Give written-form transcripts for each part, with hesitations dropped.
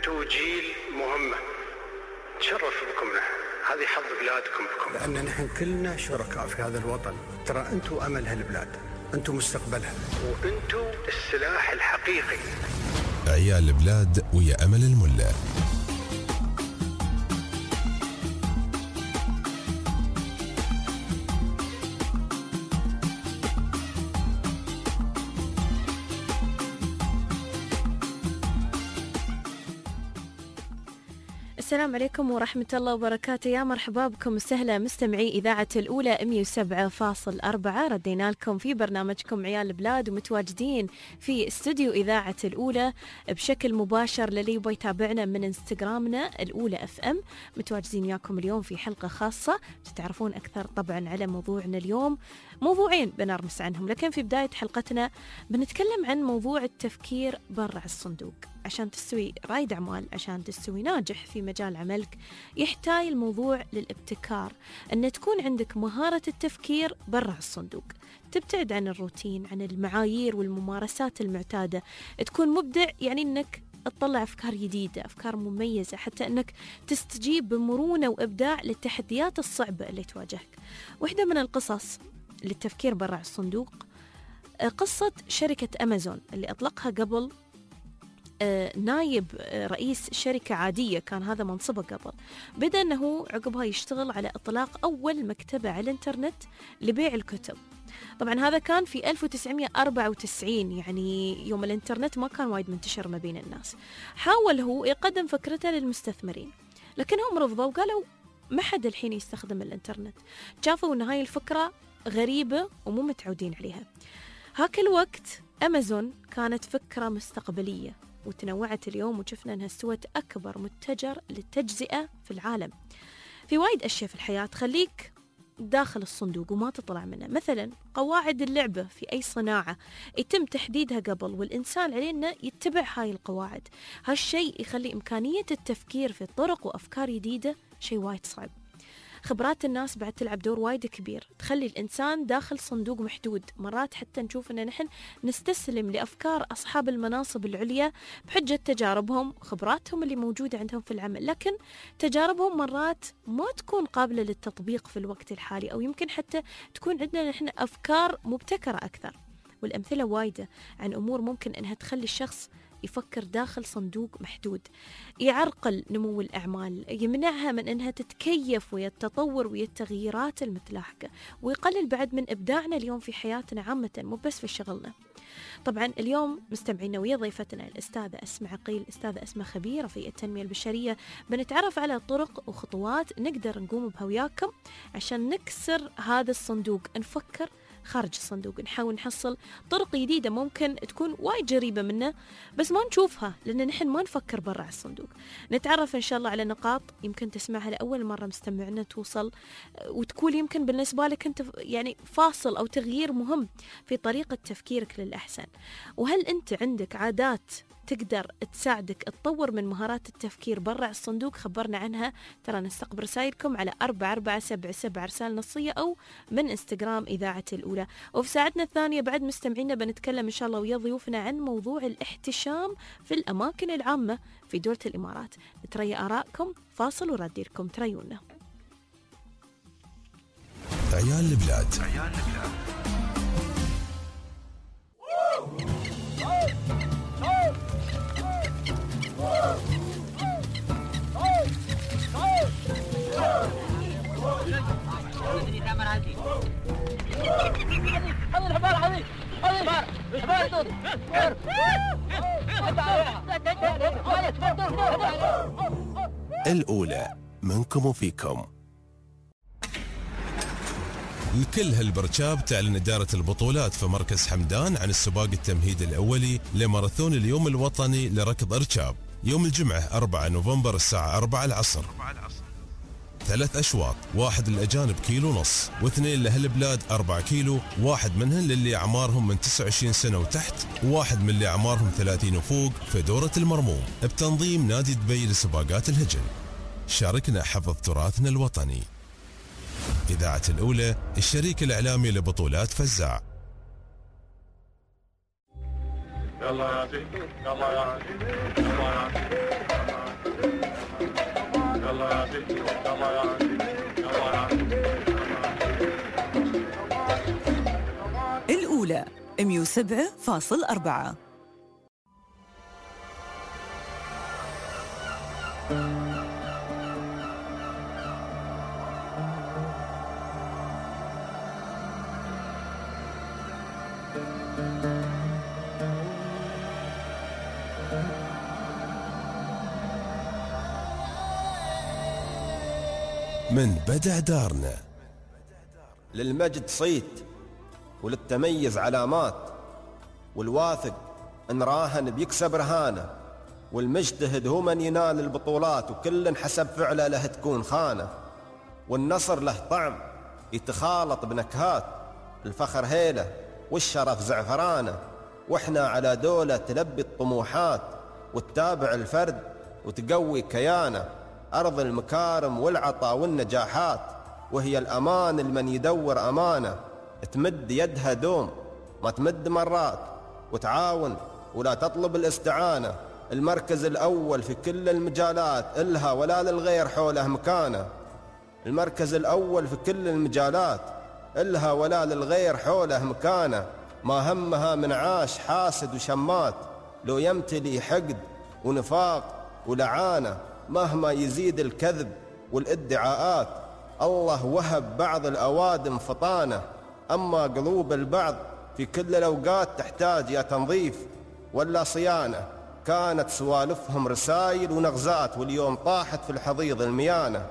أنتوا جيل مهمة، تشرف بكم، هذه حظ بلادكم بكم، لأن نحن كلنا شركاء في هذا الوطن. ترى أنتوا أمل هالبلاد، أنتوا مستقبلها، وأنتوا السلاح الحقيقي. عيال البلاد ويا أمل الملا. السلام عليكم ورحمة الله وبركاته. يا مرحبا بكم وسهلا مستمعي إذاعة الأولى 107.4. ردينا لكم في برنامجكم عيال البلاد، ومتواجدين في استوديو إذاعة الأولى بشكل مباشر. للي يبغى يتابعنا من انستغرامنا الأولى FM، متواجدين وياكم اليوم في حلقة خاصة تتعرفون أكثر طبعا على موضوعنا اليوم. موضوعين بنرمس عنهم، لكن في بداية حلقتنا بنتكلم عن موضوع التفكير برا الصندوق. عشان تستوي رائد أعمال، عشان تستوي ناجح في مجال عملك، يحتاج الموضوع للابتكار، أن تكون عندك مهارة التفكير برا الصندوق، تبتعد عن الروتين، عن المعايير والممارسات المعتادة، تكون مبدع، يعني أنك تطلع أفكار جديدة، أفكار مميزة، حتى أنك تستجيب بمرونة وإبداع للتحديات الصعبة اللي تواجهك. واحدة من القصص للتفكير برا الصندوق قصة شركة أمازون اللي أطلقها قبل نايب رئيس شركة عادية، كان هذا منصبه قبل. بدأ أنه عقبها يشتغل على إطلاق أول مكتبة على الإنترنت لبيع الكتب. طبعا هذا كان في 1994، يعني يوم الإنترنت ما كان وايد منتشر ما بين الناس. حاول هو يقدم فكرته للمستثمرين، لكنهم رفضوا وقالوا ما حد الحين يستخدم الإنترنت. شافوا أن هاي الفكرة غريبة ومو متعودين عليها. هاك الوقت أمازون كانت فكرة مستقبلية، وتنوعت اليوم وشفنا أنها استوت أكبر متجر للتجزئة في العالم. في وايد أشياء في الحياة تخليك داخل الصندوق وما تطلع منه، مثلا قواعد اللعبة في أي صناعة يتم تحديدها قبل، والإنسان عليه أنه يتبع هاي القواعد. هالشيء يخلي إمكانية التفكير في طرق وأفكار جديدة شيء وايد صعب. خبرات الناس بعد تلعب دور وايد كبير، تخلي الإنسان داخل صندوق محدود. مرات حتى نشوف أن نحن نستسلم لأفكار أصحاب المناصب العليا بحجة تجاربهم وخبراتهم اللي موجودة عندهم في العمل، لكن تجاربهم مرات ما تكون قابلة للتطبيق في الوقت الحالي، أو يمكن حتى تكون عندنا نحن أفكار مبتكرة أكثر. والأمثلة وايدة عن أمور ممكن أنها تخلي الشخص يفكر داخل صندوق محدود، يعرقل نمو الأعمال، يمنعها من أنها تتكيف ويا التطور ويا التغييرات المتلاحقة، ويقلل بعد من إبداعنا اليوم في حياتنا عامة، مو بس في شغلنا. طبعا اليوم مستمعينا ويا ضيفتنا الأستاذة أسماء عقيل. أستاذة أسماء خبيرة في التنمية البشرية، بنتعرف على طرق وخطوات نقدر نقوم بها وياكم عشان نكسر هذا الصندوق، نفكر خارج الصندوق، نحاول نحصل طرق جديدة ممكن تكون وايد جريبة منه بس ما نشوفها لأن نحن ما نفكر برا الصندوق. نتعرف إن شاء الله على نقاط يمكن تسمعها لأول مرة مستمعنا توصل وتكون يمكن بالنسبة لك أنت يعني فاصل أو تغيير مهم في طريقة تفكيرك للأحسن. وهل أنت عندك عادات تقدر تساعدك تطور من مهارات التفكير برا الصندوق؟ خبرنا عنها. ترى نستقبل رسائلكم على 4477 رسالة نصية أو من انستغرام إذاعة الأولى. وفي ساعتنا الثانية بعد مستمعينا بنتكلم إن شاء الله ويا ضيوفنا عن موضوع الاحتشام في الأماكن العامة في دولة الإمارات. نتريا آرائكم، فاصل وردي لكم تريونا. عيال البلاد. الأولى منكم وفيكم. لكل هالبرشاب تعلن إدارة البطولات في مركز حمدان عن السباق التمهيدي الأولي لماراثون اليوم الوطني لركض إرشاب يوم الجمعة 4 نوفمبر الساعة 4 العصر. 3 أشواط، 1 للأجانب 1.5 كيلو، و2 لأهل البلاد 4 كيلو، 1 منهن للي أعمارهم من 29 سنة وتحت، و1 من اللي أعمارهم 30 وفوق، في دورة المرموم بتنظيم نادي دبي لسباقات الهجن. شاركنا حفظ تراثنا الوطني. إذاعة الأولى، الشريك الإعلامي لبطولات فزاع. يلا يا عزيز، يلا يا عزيز، يلا يا عزيز. الأولى 107.4. من بدع دارنا. للمجد صيت وللتميز علامات، والواثق ان راهن بيكسب رهانه، والمجتهد هو من ينال البطولات، وكل حسب فعله له تكون خانه، والنصر له طعم يتخالط بنكهات، الفخر هيله والشرف زعفرانه، واحنا على دولة تلبي الطموحات وتتابع الفرد وتقوي كيانه، أرض المكارم والعطاء والنجاحات، وهي الأمان لمن يدور أمانه، تمد يدها دوم ما تمد مرات، وتعاون ولا تطلب الاستعانة، المركز الأول في كل المجالات إلها ولا للغير حوله مكانه، المركز الأول في كل المجالات إلها ولا للغير حوله مكانه، ما همها من عاش حاسد وشمات، لو يمتلي حقد ونفاق ولعانه، مهما يزيد الكذب والادعاءات، الله وهب بعض الأوادم فطانة، أما قلوب البعض في كل الأوقات تحتاج يا تنظيف ولا صيانة، كانت سوالفهم رسائل ونغزات، واليوم طاحت في الحضيض الميانة،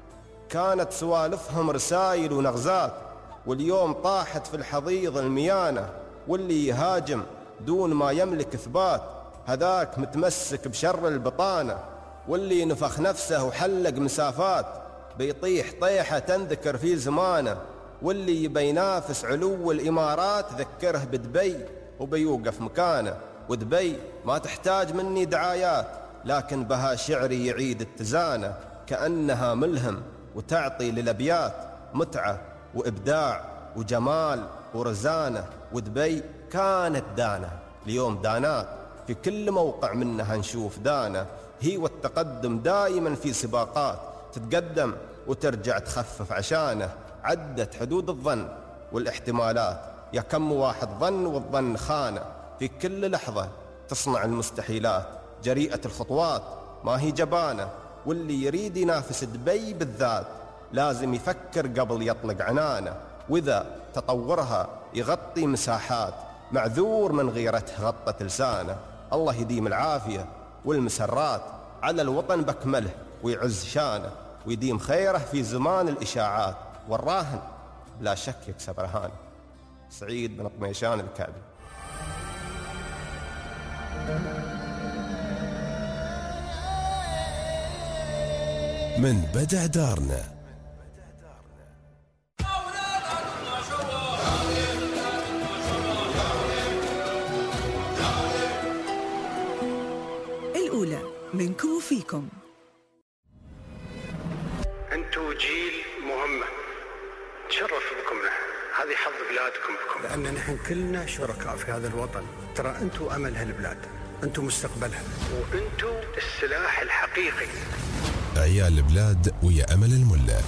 كانت سوالفهم رسائل ونغزات، واليوم طاحت في الحضيض الميانة، واللي يهاجم دون ما يملك إثبات هذاك متمسك بشر البطانة، واللي نفخ نفسه وحلق مسافات بيطيح طيحة تنذكر في زمانه، واللي يبي ينافس علو الإمارات ذكره بدبي وبيوقف مكانه، ودبي ما تحتاج مني دعايات، لكن بها شعري يعيد اتزانه، كأنها ملهم وتعطي للأبيات متعة وإبداع وجمال ورزانة، ودبي كانت دانة اليوم دانات، في كل موقع منها نشوف دانة، هي والتقدم دائما في سباقات، تتقدم وترجع تخفف عشانه، عدت حدود الظن والاحتمالات، يا كم واحد ظن والظن خانه، في كل لحظة تصنع المستحيلات، جريئة الخطوات ما هي جبانة، واللي يريد ينافس دبي بالذات لازم يفكر قبل يطلق عنانه، وإذا تطورها يغطي مساحات، معذور من غيرته غطت لسانه، الله يديم العافية والمسرات على الوطن بكمله ويعز شانه، ويديم خيره في زمان الإشاعات، والراهن لا شك يكسب رهانه. سعيد بن طميشان الكعبي. من بدع دارنا. الأولى منكم وفيكم. أنتوا جيل مهمة تشرف بكم نحن، هذه حظ بلادكم بكم، لأن نحن كلنا شركاء في هذا الوطن، ترى أنتوا أمل هالبلاد، أنتوا مستقبلها، وأنتوا السلاح الحقيقي. عيال البلاد ويا أمل الملا.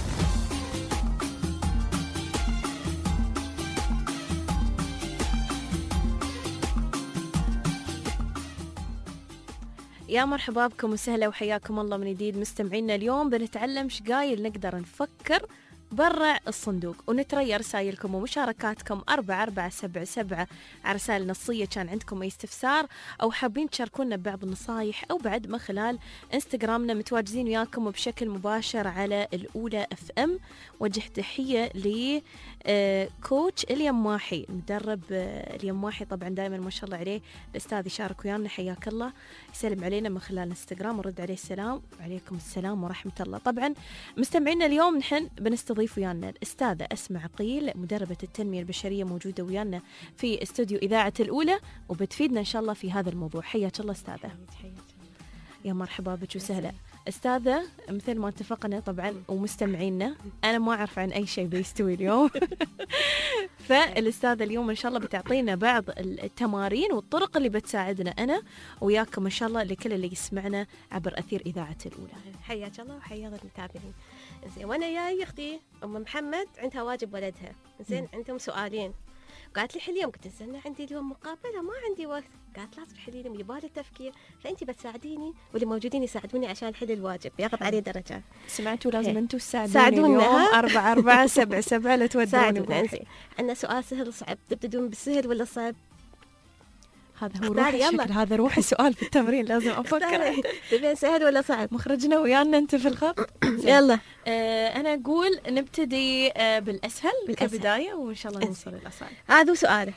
يا مرحبا بكم وسهلا وحياكم الله من جديد مستمعينا. اليوم بنتعلم شقايل نقدر نفكر برا الصندوق، ونتريا رسائلكم ومشاركاتكم 4477 على رسائل نصية. كان عندكم أي استفسار أو حابين تشاركونا ببعض النصايح أو بعد من خلال انستغرامنا، متواجدين وياكم بشكل مباشر على الأولى FM. وجه تحية لكوتش اليماحي، مدرب اليماحي طبعا دائما ما شاء الله عليه الأستاذ يشارك ويانا، حياك الله، يسلم علينا من خلال انستغرام ورد عليه السلام. وعليكم السلام ورحمة الله. طبعا مستمعينا اليوم نحن بنستضيف ويانا الأستاذة أسماء عقيل، مدربة التنمية البشرية، موجودة ويانا في استوديو إذاعة الأولى وبتفيدنا إن شاء الله في هذا الموضوع. حياك الله أستاذة. يا مرحبا بك وسهلا أستاذة. مثل ما اتفقنا طبعا ومستمعينا، أنا ما أعرف عن أي شيء بيستوي اليوم فالأستاذة اليوم إن شاء الله بتعطينا بعض التمارين والطرق اللي بتساعدنا أنا وياكم إن شاء الله لكل اللي يسمعنا عبر أثير إذاعة الأولى. حياك الله وحيا المتابعين. زين وانا يا اختي ام محمد عندها واجب ولدها، زين عندهم سؤالين، قالت لي حليهم، قلت زين عندي اليوم مقابله ما عندي وقت، قالت لا تحلي لهم يبالي التفكير، فانت بتساعديني واللي موجودين يساعدوني عشان احل الواجب ياخذ عليه درجات. سمعتوا لازم انتم ساعدونا اليوم 4477 لا تودوني. عندنا سؤال سهل صعب، تبتدون بالسهل ولا صعب؟ هذا هو روح الشكل، هذا روح السؤال في التمرين لازم افكر. تبين سهل ولا صعب؟ مخرجنا ويانا انت في الخط. يلا انا اقول نبتدي بالاسهل كبدايه وان شاء الله نوصل للاصعب. هذا سؤاله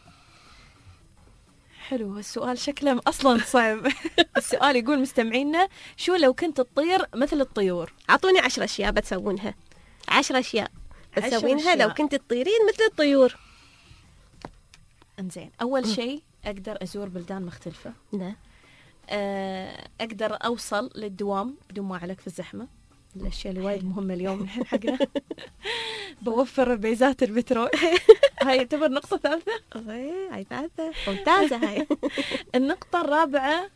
حلو. السؤال شكله اصلا صعب. السؤال يقول مستمعينا شو لو كنت تطير مثل الطيور؟ اعطوني 10 اشياء بتسوونها، 10 اشياء بتسوينها لو كنت تطيرين مثل الطيور. انزين، اول شيء اقدر ازور بلدان مختلفه. نعم. اقدر اوصل للدوام بدون ما اعلق في الزحمه، الاشياء اللي وايد مهمه اليوم الحين حقنا. بوفر بيزات البترول. هاي يعتبر نقطه ثالثه. هاي ثالثه ممتازه. هاي النقطه الرابعه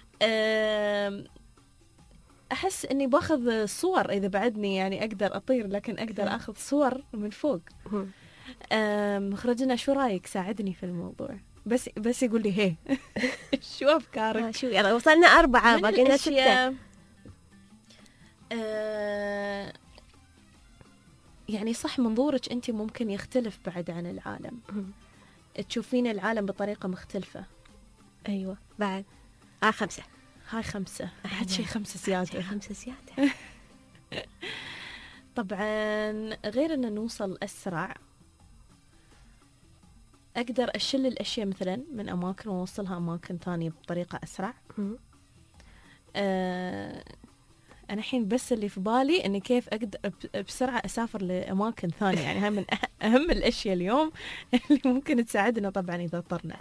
احس اني باخذ صور اذا بعدني يعني اقدر اطير، لكن اقدر اخذ صور من فوق. مخرجنا شو رايك؟ ساعدني في الموضوع. بس يقول لي هي. شو افكارك؟ شو يلا وصلنا 4 باقي لنا 6. يعني صح منظورك انت ممكن يختلف بعد عن العالم. تشوفين العالم بطريقه مختلفه. ايوه بعد 5. هاي 5. بعد شيء 5 زياده. 5 زياده. طبعا غير ان نوصل اسرع، أقدر أشل الأشياء مثلا من أماكن وأوصلها أماكن ثانية بطريقة أسرع. أنا الحين بس اللي في بالي إني كيف أقدر بسرعة أسافر لأماكن ثانية، يعني هاي من أهم الأشياء اليوم اللي ممكن تساعدنا طبعا إذا اضطرنا.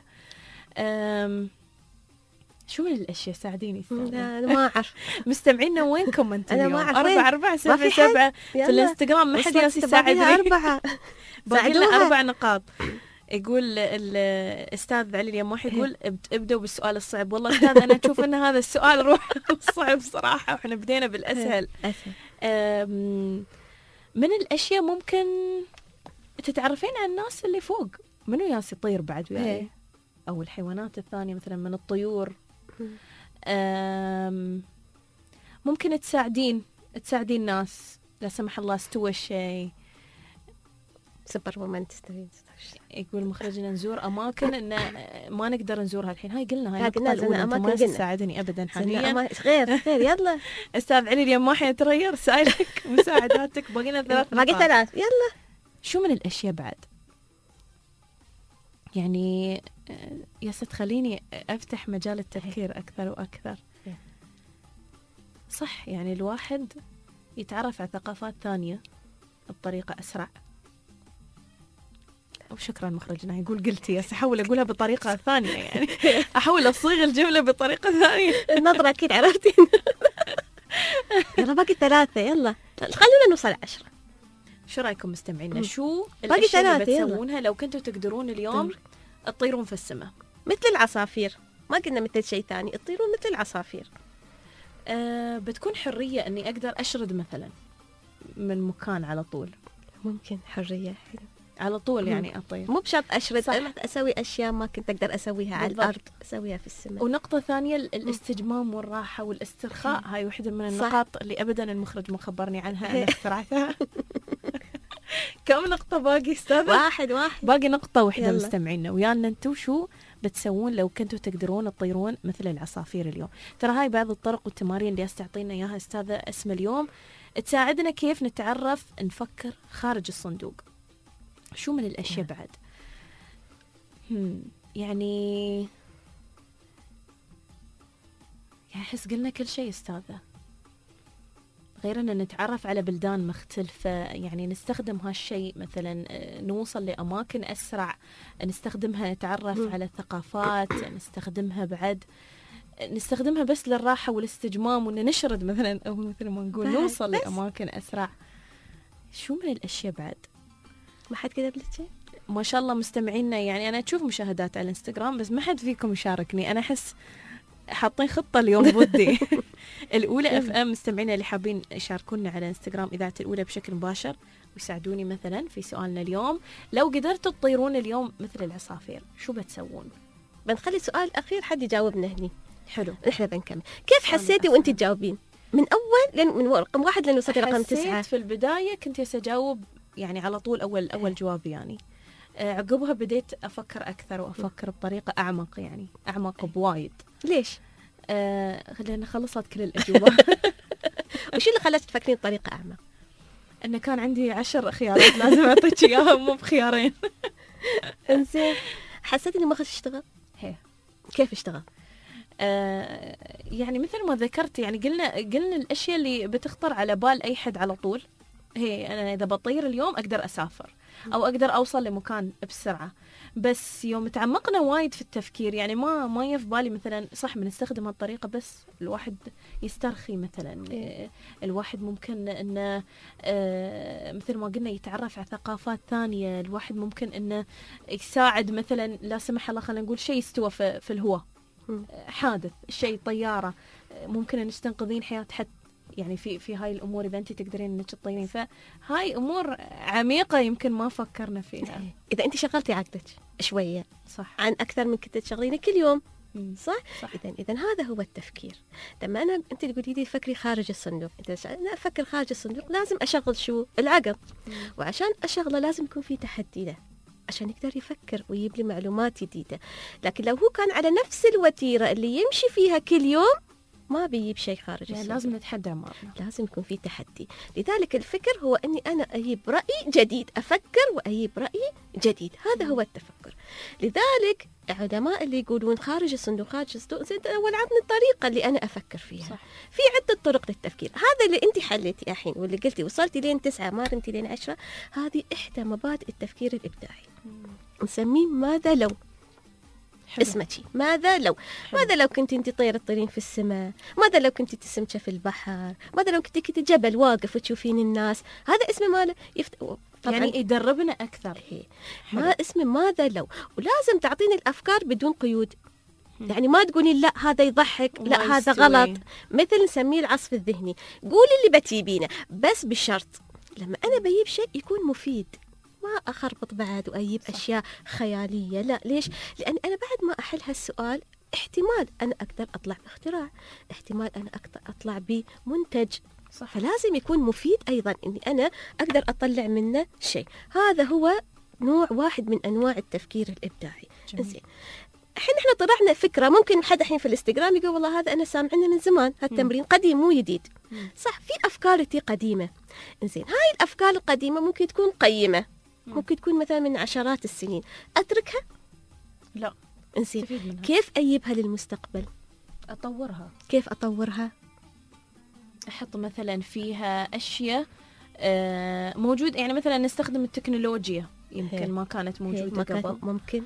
شو من الأشياء ساعديني؟ أنا ما أعرف. مستمعينا وينكم أنتم اليوم؟ أنا ما أعرف. 4477 في الانستغرام ما حد يساعدني. 4 باقي لنا 4 نقاط. يقول الأستاذ علي اليماح يقول ابدأوا بالسؤال الصعب. والله أستاذ أنا أشوف أن هذا السؤال روح صعب صراحة، وإحنا بدينا بالأسهل. من الأشياء ممكن تتعرفين عن الناس اللي فوق، منو ياس يطير بعد وياي، أو الحيوانات الثانية مثلا من الطيور. ممكن تساعدين ناس لا سمح الله استوى الشيء. سوبر وومن تستوي. يقول مخرجنا نزور اماكن ان ما نقدر نزورها الحين. هاي قلنا هاي قلنا اماكن ما تساعدني ابدا حاليا. غير يلا. استاذ علي اليماح يترير سائلك مساعداتك. باقي لنا 3 باقي 3 يلا. شو من الاشياء بعد يعني يا ست خليني افتح مجال التفكير اكثر واكثر. صح يعني الواحد يتعرف على ثقافات ثانيه بطريقه اسرع. وشكرا مخرجنا يقول قلتي يا احاول اقولها بطريقه ثانيه، يعني احاول اصيغ الجمله بطريقه ثانيه. النظره اكيد عرفتين. يلا باقي 3 يلا خلونا نوصل 10. شو رايكم مستمعينا؟ شو باقي الاشياء اللي بتسوونها لو كنتوا تقدرون اليوم تطيرون في السماء؟ مثل العصافير، ما قلنا مثل شيء ثاني، تطيرون مثل العصافير. بتكون حريه اني اقدر اشرد مثلا من مكان على طول. ممكن حريه على طول يعني أطير، مو بشرط أشرد. أسوي أشياء ما كنت أقدر أسويها على الأرض أسويها في السماء. ونقطة ثانية الاستجمام والراحة والاسترخاء. هاي واحدة من النقاط اللي أبدا المخرج ما خبرني عنها، أنا اخترعتها. كم نقطة باقي أستاذ؟ 1 باقي نقطة واحدة. مستمعينا ويانا انتو شو بتسوون لو كنتوا تقدرون تطيرون مثل العصافير اليوم؟ ترى هاي بعض الطرق والتمارين اللي تعطينا إياها أستاذة أسماء اليوم تساعدنا كيف نتعرف نفكر خارج الصندوق. شو من الأشياء بعد؟ يعني أحس قلنا كل شيء أستاذة، غير أن نتعرف على بلدان مختلفة. يعني نستخدم هالشيء مثلا نوصل لأماكن أسرع، نستخدمها نتعرف على ثقافات، نستخدمها بعد نستخدمها بس للراحة والاستجمام، وإن نشرد مثلا أو مثل ما نقول نوصل لأماكن أسرع. شو من الأشياء بعد؟ ما حد كتب لك شيء؟ ما شاء الله مستمعينا، يعني أنا أشوف مشاهدات على الانستغرام بس ما حد فيكم يشاركني. أنا أحس حاطين خطة اليوم ضدي. الأولى اف ام مستمعينا اللي حابين يشاركونا على انستغرام إذاعة الأولى بشكل مباشر ويساعدوني مثلا في سؤالنا اليوم، لو قدرتوا تطيرون اليوم مثل العصافير شو بتسوون؟ بنخلي سؤال الأخير حد يجاوبنا هني. حلو. نحن بنكمل. كيف حسيتي وانت تجاوبين؟ من أول لين من رقم 1 لين وصلتي رقم 9. حسيت في البداية كنت أجاوب يعني على طول أول جواب يعني. عقبها بديت أفكر أكثر وأفكر بطريقة أعمق، يعني أعمق بوايد. ليش؟ خلينا خلصت كل الأجوبة. وش اللي خلاك تفكرين بطريقة أعمق؟ أنه كان عندي 10 خيارات لازم أعطيك إياهم مو بخيارين. إنزين حسيت إني ما خش اشتغل؟ هي. كيف اشتغل؟ يعني مثل ما ذكرت، يعني قلنا الأشياء اللي بتخطر على بال أي حد على طول. هي أنا إذا بطير اليوم أقدر أسافر أو أقدر أوصل لمكان بسرعة. بس يوم تعمقنا وايد في التفكير يعني ما يف بالي مثلا صح بنستخدم هالطريقة بس الواحد يسترخي مثلا. الواحد ممكن إنه مثل ما قلنا يتعرف على ثقافات ثانية. الواحد ممكن إنه يساعد مثلا لا سمح الله خلينا نقول شيء استوى في الهواء، حادث شيء طيارة، ممكن أن تنقذين حياة حد يعني في هاي الأمور إذا أنت تقدرين أنك تطيرين. فهاي أمور عميقة يمكن ما فكرنا فيها. إذا أنت شغلتي عقلك شوية صح عن أكثر من كنت تشغلينه كل يوم صح؟ صح. إذا هذا هو التفكير. لما أنت تقولي لي فكري خارج الصندوق، أنا أفكر خارج الصندوق لازم أشغل شو؟ العقل. وعشان أشغله لازم يكون في تحدي له عشان يقدر يفكر ويجيب لي معلومات جديدة. لكن لو هو كان على نفس الوتيرة اللي يمشي فيها كل يوم ما بيجيب شيء خارج يعني الصندوق. لازم نتحدى أمرنا، لازم يكون في تحدي. لذلك الفكر هو أني أنا أجيب رأي جديد، أفكر وأجيب رأي جديد. هذا هو التفكر. لذلك العلماء اللي يقولون خارج الصندوق خارج الصندوق أول عطني الطريقة اللي أنا أفكر فيها. صح. في عدة طرق للتفكير. هذا اللي أنت حليتي الحين واللي قلتي وصلتي لين 9 ما رمتي لين 10، هذه إحدى مبادئ التفكير الإبداعي. نسميه ماذا لو. اسمك ماذا لو. ماذا لو كنت انت طيرة تطيرين في السماء؟ ماذا لو كنت تسمكة في البحر؟ ماذا لو كنت جبل واقف وتشوفين الناس؟ هذا اسمه ماذا يعني يدربنا أكثر. ما اسمه ماذا لو. ولازم تعطيني الأفكار بدون قيود. يعني ما تقولين لا هذا يضحك لا هذا غلط. مثل نسميه العصف الذهني. قولي اللي بتجيبينه بس بشرط لما أنا بجيب شيء يكون مفيد، ما أخربط بعد وأجيب أشياء خيالية. لا ليش؟ لأن أنا بعد ما أحل هالسؤال احتمال أنا أقدر أطلع باختراع، احتمال أنا أقدر أطلع بمنتج. صح. فلازم يكون مفيد أيضا إني أنا أقدر أطلع منه شيء. هذا هو نوع واحد من أنواع التفكير الإبداعي. زين الحين احنا طرحنا فكرة، ممكن حد الحين في الانستغرام يقول والله هذا أنا سامعنا من زمان، هالتمرين قديم مو جديد. صح، في أفكار قديمة. زين هاي الأفكار القديمة ممكن تكون قيمة، ممكن تكون مثلا من عشرات السنين، أتركها؟ لا. إنزين كيف أجيبها للمستقبل؟ أطورها. كيف أطورها؟ أحط مثلا فيها أشياء موجود، يعني مثلا نستخدم التكنولوجيا يمكن ما كانت موجودة قبل. ممكن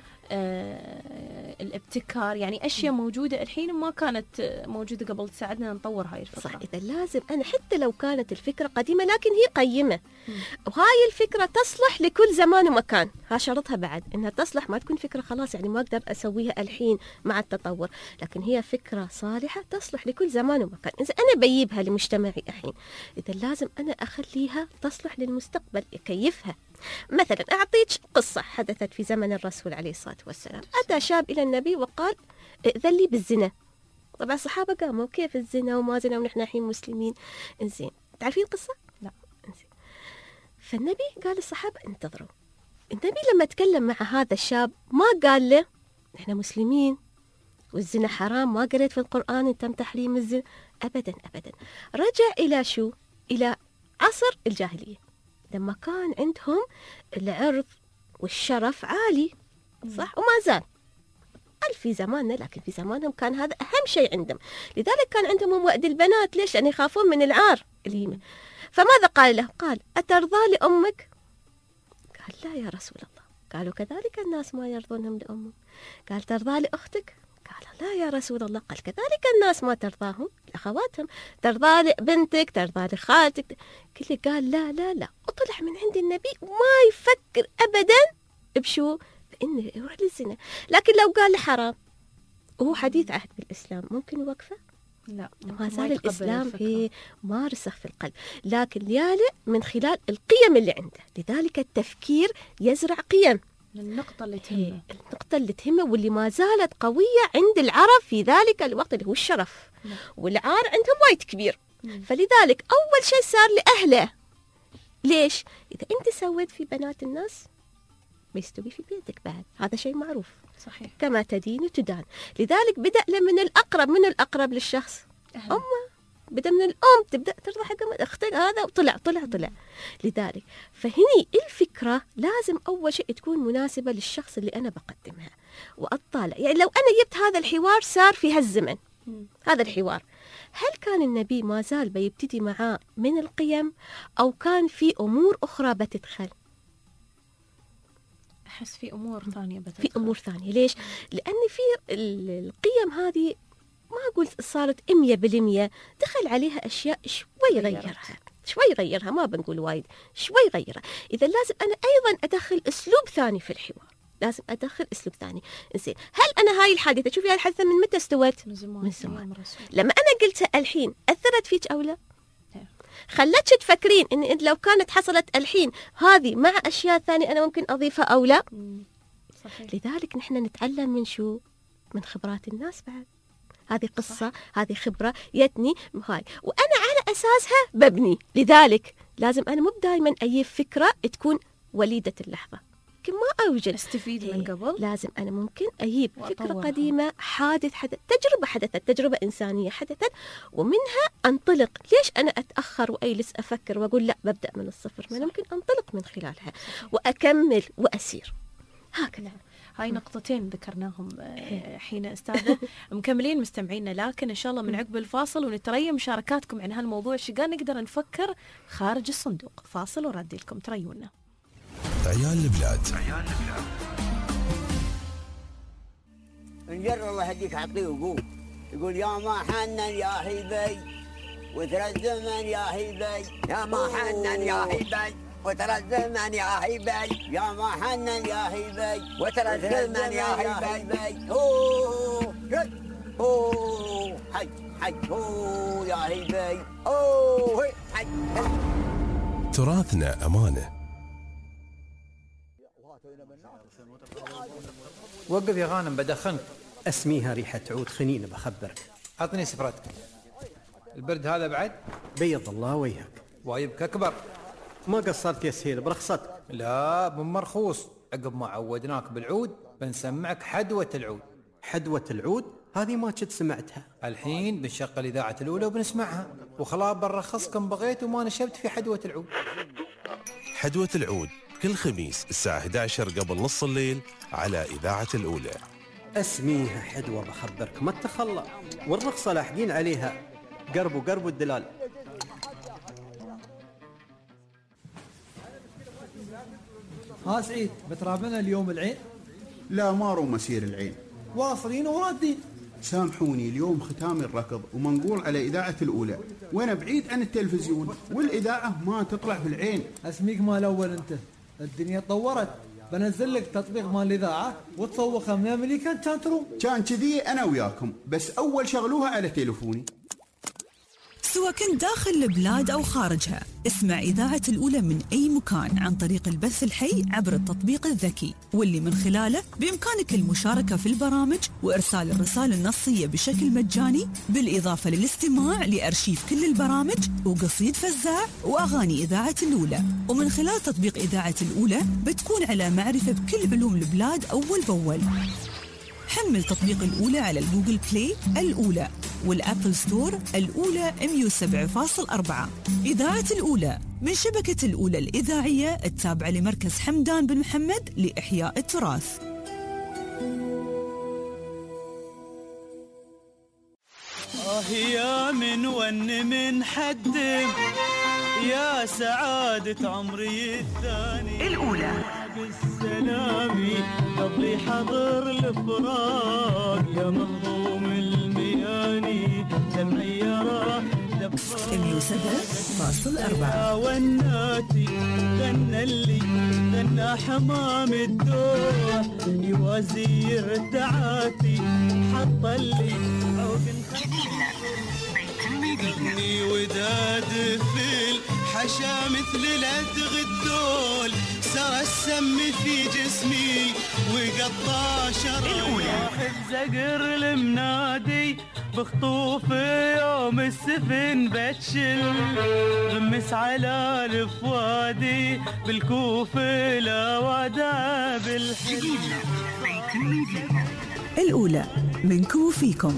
الابتكار، يعني أشياء موجودة الحين ما كانت موجودة قبل تساعدنا نطور هاي الفكرة. صح. إذا لازم أنا حتى لو كانت الفكرة قديمة لكن هي قيمة، وهاي الفكرة تصلح لكل زمان ومكان. ها شرطها بعد إنها تصلح، ما تكون فكرة خلاص يعني ما أقدر أسويها الحين مع التطور، لكن هي فكرة صالحة تصلح لكل زمان ومكان. إذا أنا بجيبها لمجتمعي الحين، إذا لازم أنا أخليها تصلح للمستقبل، أكيفها. مثلا أعطيك قصة حدثت في زمن الرسول عليه الصلاة والسلام. أتى شاب إلى النبي وقال ائذن لي بالزنا. طبعا الصحابة قاموا كيف الزنا وما زنا ونحن الحين مسلمين. إنزين تعرفين القصة؟ لا. إنزين فالنبي قال للصحابة انتظروا. النبي لما تكلم مع هذا الشاب ما قال له نحن مسلمين والزنا حرام، ما قريت في القرآن تم تحريم الزنا، أبدا أبدا. رجع إلى شو؟ إلى عصر الجاهلية لما كان عندهم العرض والشرف عالي. صح، وما زال قل في زماننا، لكن في زمانهم كان هذا أهم شيء عندهم. لذلك كان عندهم وأد البنات. ليش؟ لأن يخافون من العار الهيمة. فماذا قال له؟ قال أترضى لأمك؟ قال لا يا رسول الله. قالوا كذلك الناس ما يرضونهم لأمهم. قال ترضى لأختك؟ قال لا يا رسول الله. قال كذلك الناس ما ترضاهم لأخواتهم. ترضى لبنتك، ترضى لخالتك. كل قال لا لا لا. وطلع من عند النبي وما يفكر أبدا بشو؟ فإنه يروح للزنا. لكن لو قال له حرام وهو حديث عهد بالإسلام ممكن يوقفه؟ لا، ما زال الإسلام هي ما رسخ في القلب، لكن يالئ من خلال القيم اللي عنده. لذلك التفكير يزرع قيم، النقطة اللي تهمه، النقطة اللي تهمه واللي ما زالت قوية عند العرب في ذلك الوقت، اللي هو الشرف. والعار عندهم وايد كبير. فلذلك أول شيء صار لأهله. ليش؟ إذا أنت سويت في بنات الناس ما يستوي في بيتك بعد، هذا شيء معروف. صحيح. كما تدين تدان. لذلك بدأ له من الأقرب، من الأقرب للشخص أمه، بدأ من الأم، تبدأ ترضى حق أختك هذا، وطلع. لذلك فهني الفكرة لازم أول شيء تكون مناسبة للشخص اللي أنا بقدمها وأطالع. يعني لو أنا جبت هذا الحوار صار في هالزمن، هذا الحوار، هل كان النبي ما زال بيبتدي معاه من القيم أو كان في أمور أخرى بتدخل؟ أحس في أمور ثانية في أمور ثانية. ليش؟ لأن في القيم هذه ما أقول صارت 100%، دخل عليها أشياء شوي غيرها، ما بنقول وايد، شوي غيرها. إذا لازم أنا أيضا أدخل أسلوب ثاني في الحوار، لازم أدخل أسلوب ثاني. إنزين، هل أنا هاي الحادثة، شوفي هاي الحادثة من متى استوت؟ من زمان. لما أنا قلتها الحين أثرت فيك أو لا؟ خلتش تفكرين إن لو كانت حصلت الحين هذه مع أشياء ثانية أنا ممكن أضيفها أو لا؟ صحيح. لذلك نحن نتعلم من شو؟ من خبرات الناس بعد. هذه قصة، هذه خبرة يتني هاي، وأنا على أساسها ببني. لذلك لازم أنا مو دائما أي فكرة تكون وليدة اللحظة، يمكن ما أوجد استفيد من قبل. لازم أنا ممكن أجيب فكرة وأطورها. قديمة، تجربة حدثت، تجربة إنسانية حدثت، ومنها أنطلق. ليش أنا أتأخر وأجلس أفكر وأقول لا ببدأ من الصفر؟ ما أنا ممكن أنطلق من خلالها وأكمل وأسير هكذا. هاي نقطتين ذكرناهم حين أستاذة. مكملين مستمعينا، لكن إن شاء الله من عقب الفاصل ونتريم مشاركاتكم عن هالموضوع، شقان نقدر نفكر خارج الصندوق. فاصل وردي لكم، تريونا. عيال البلاد. نجر الله يهديك عقلي وقول، يقول يا ما حنن يا هيبي وترى الزمن يا هيبي، يا ما حنن يا هيبي وترى الزمن يا هيبي، يا ما حنن يا هيبي وترى الزمن يا هيبي. اوه اوه حي حي اوه يا هيبي اوه حي. تراثنا أمانة. وقف يا غانم بدخنك. اسميها ريحة عود خنين بخبرك. عطني سفرتك. البرد هذا بعد بيض الله وجهك. وايبك أكبر. ما قصرت يا سهيل برخصتك. لا بمرخوص، عقب ما عودناك بالعود بنسمعك حدوة العود. حدوة العود هذه ما كنت سمعتها. الحين بنشغل إذاعة الأولى وبنسمعها، وخلاص بنرخصكم بغيت وما نشبت في حدوة العود. حدوة العود كل خميس الساعة 11 قبل نص الليل على إذاعة الأولى. اسميها حدوة بخبرك، ما تخلى، والرخصة لاحقين عليها قرب الدلال. ها سعيد، بترابنا اليوم العين؟ لا ما رو مسير العين، واصلين ورادين. سامحوني اليوم ختام الركض ومنقول على إذاعة الأولى، وأنا بعيد عن التلفزيون والإذاعة ما تطلع في العين. اسميك مال الأول أنت، الدنيا تطورت، بنزل لك تطبيق مال الإذاعة وتصوخها من أمريكا كان تروم. كان كذي أنا وياكم، بس أول شغلوها على تليفوني. سواء كنت داخل البلاد أو خارجها، اسمع إذاعة الأولى من أي مكان عن طريق البث الحي عبر التطبيق الذكي، واللي من خلاله بإمكانك المشاركة في البرامج وإرسال الرسائل النصية بشكل مجاني، بالإضافة للاستماع لأرشيف كل البرامج وقصيد فزاع وأغاني إذاعة الأولى. ومن خلال تطبيق إذاعة الأولى بتكون على معرفة بكل علوم البلاد أول بأول. حمل تطبيق الأولى على الجوجل بلاي الأولى والأبل ستور الأولى 107.4. إذاعة الأولى من شبكة الأولى الإذاعية التابعة لمركز حمدان بن محمد لإحياء التراث. يا من ون حدم يا سعادة عمري الثاني الأولى بالسلامي قبل حضر الفراق يا مهضوم المياني سمعي يرى 107.4. وناتي غني انا اللي غنى حمام الدوح يوازي الدعاتي حط اللي عود خلني وداد فيل حشا مثل لدغ الدول سرى السم في جسمي وقطع شرايح بزقر المنادي بخطوف يوم السفن بتشل غمس على الفوادي بالكوف لا ودا بالحل. الأولى منكم وفيكم.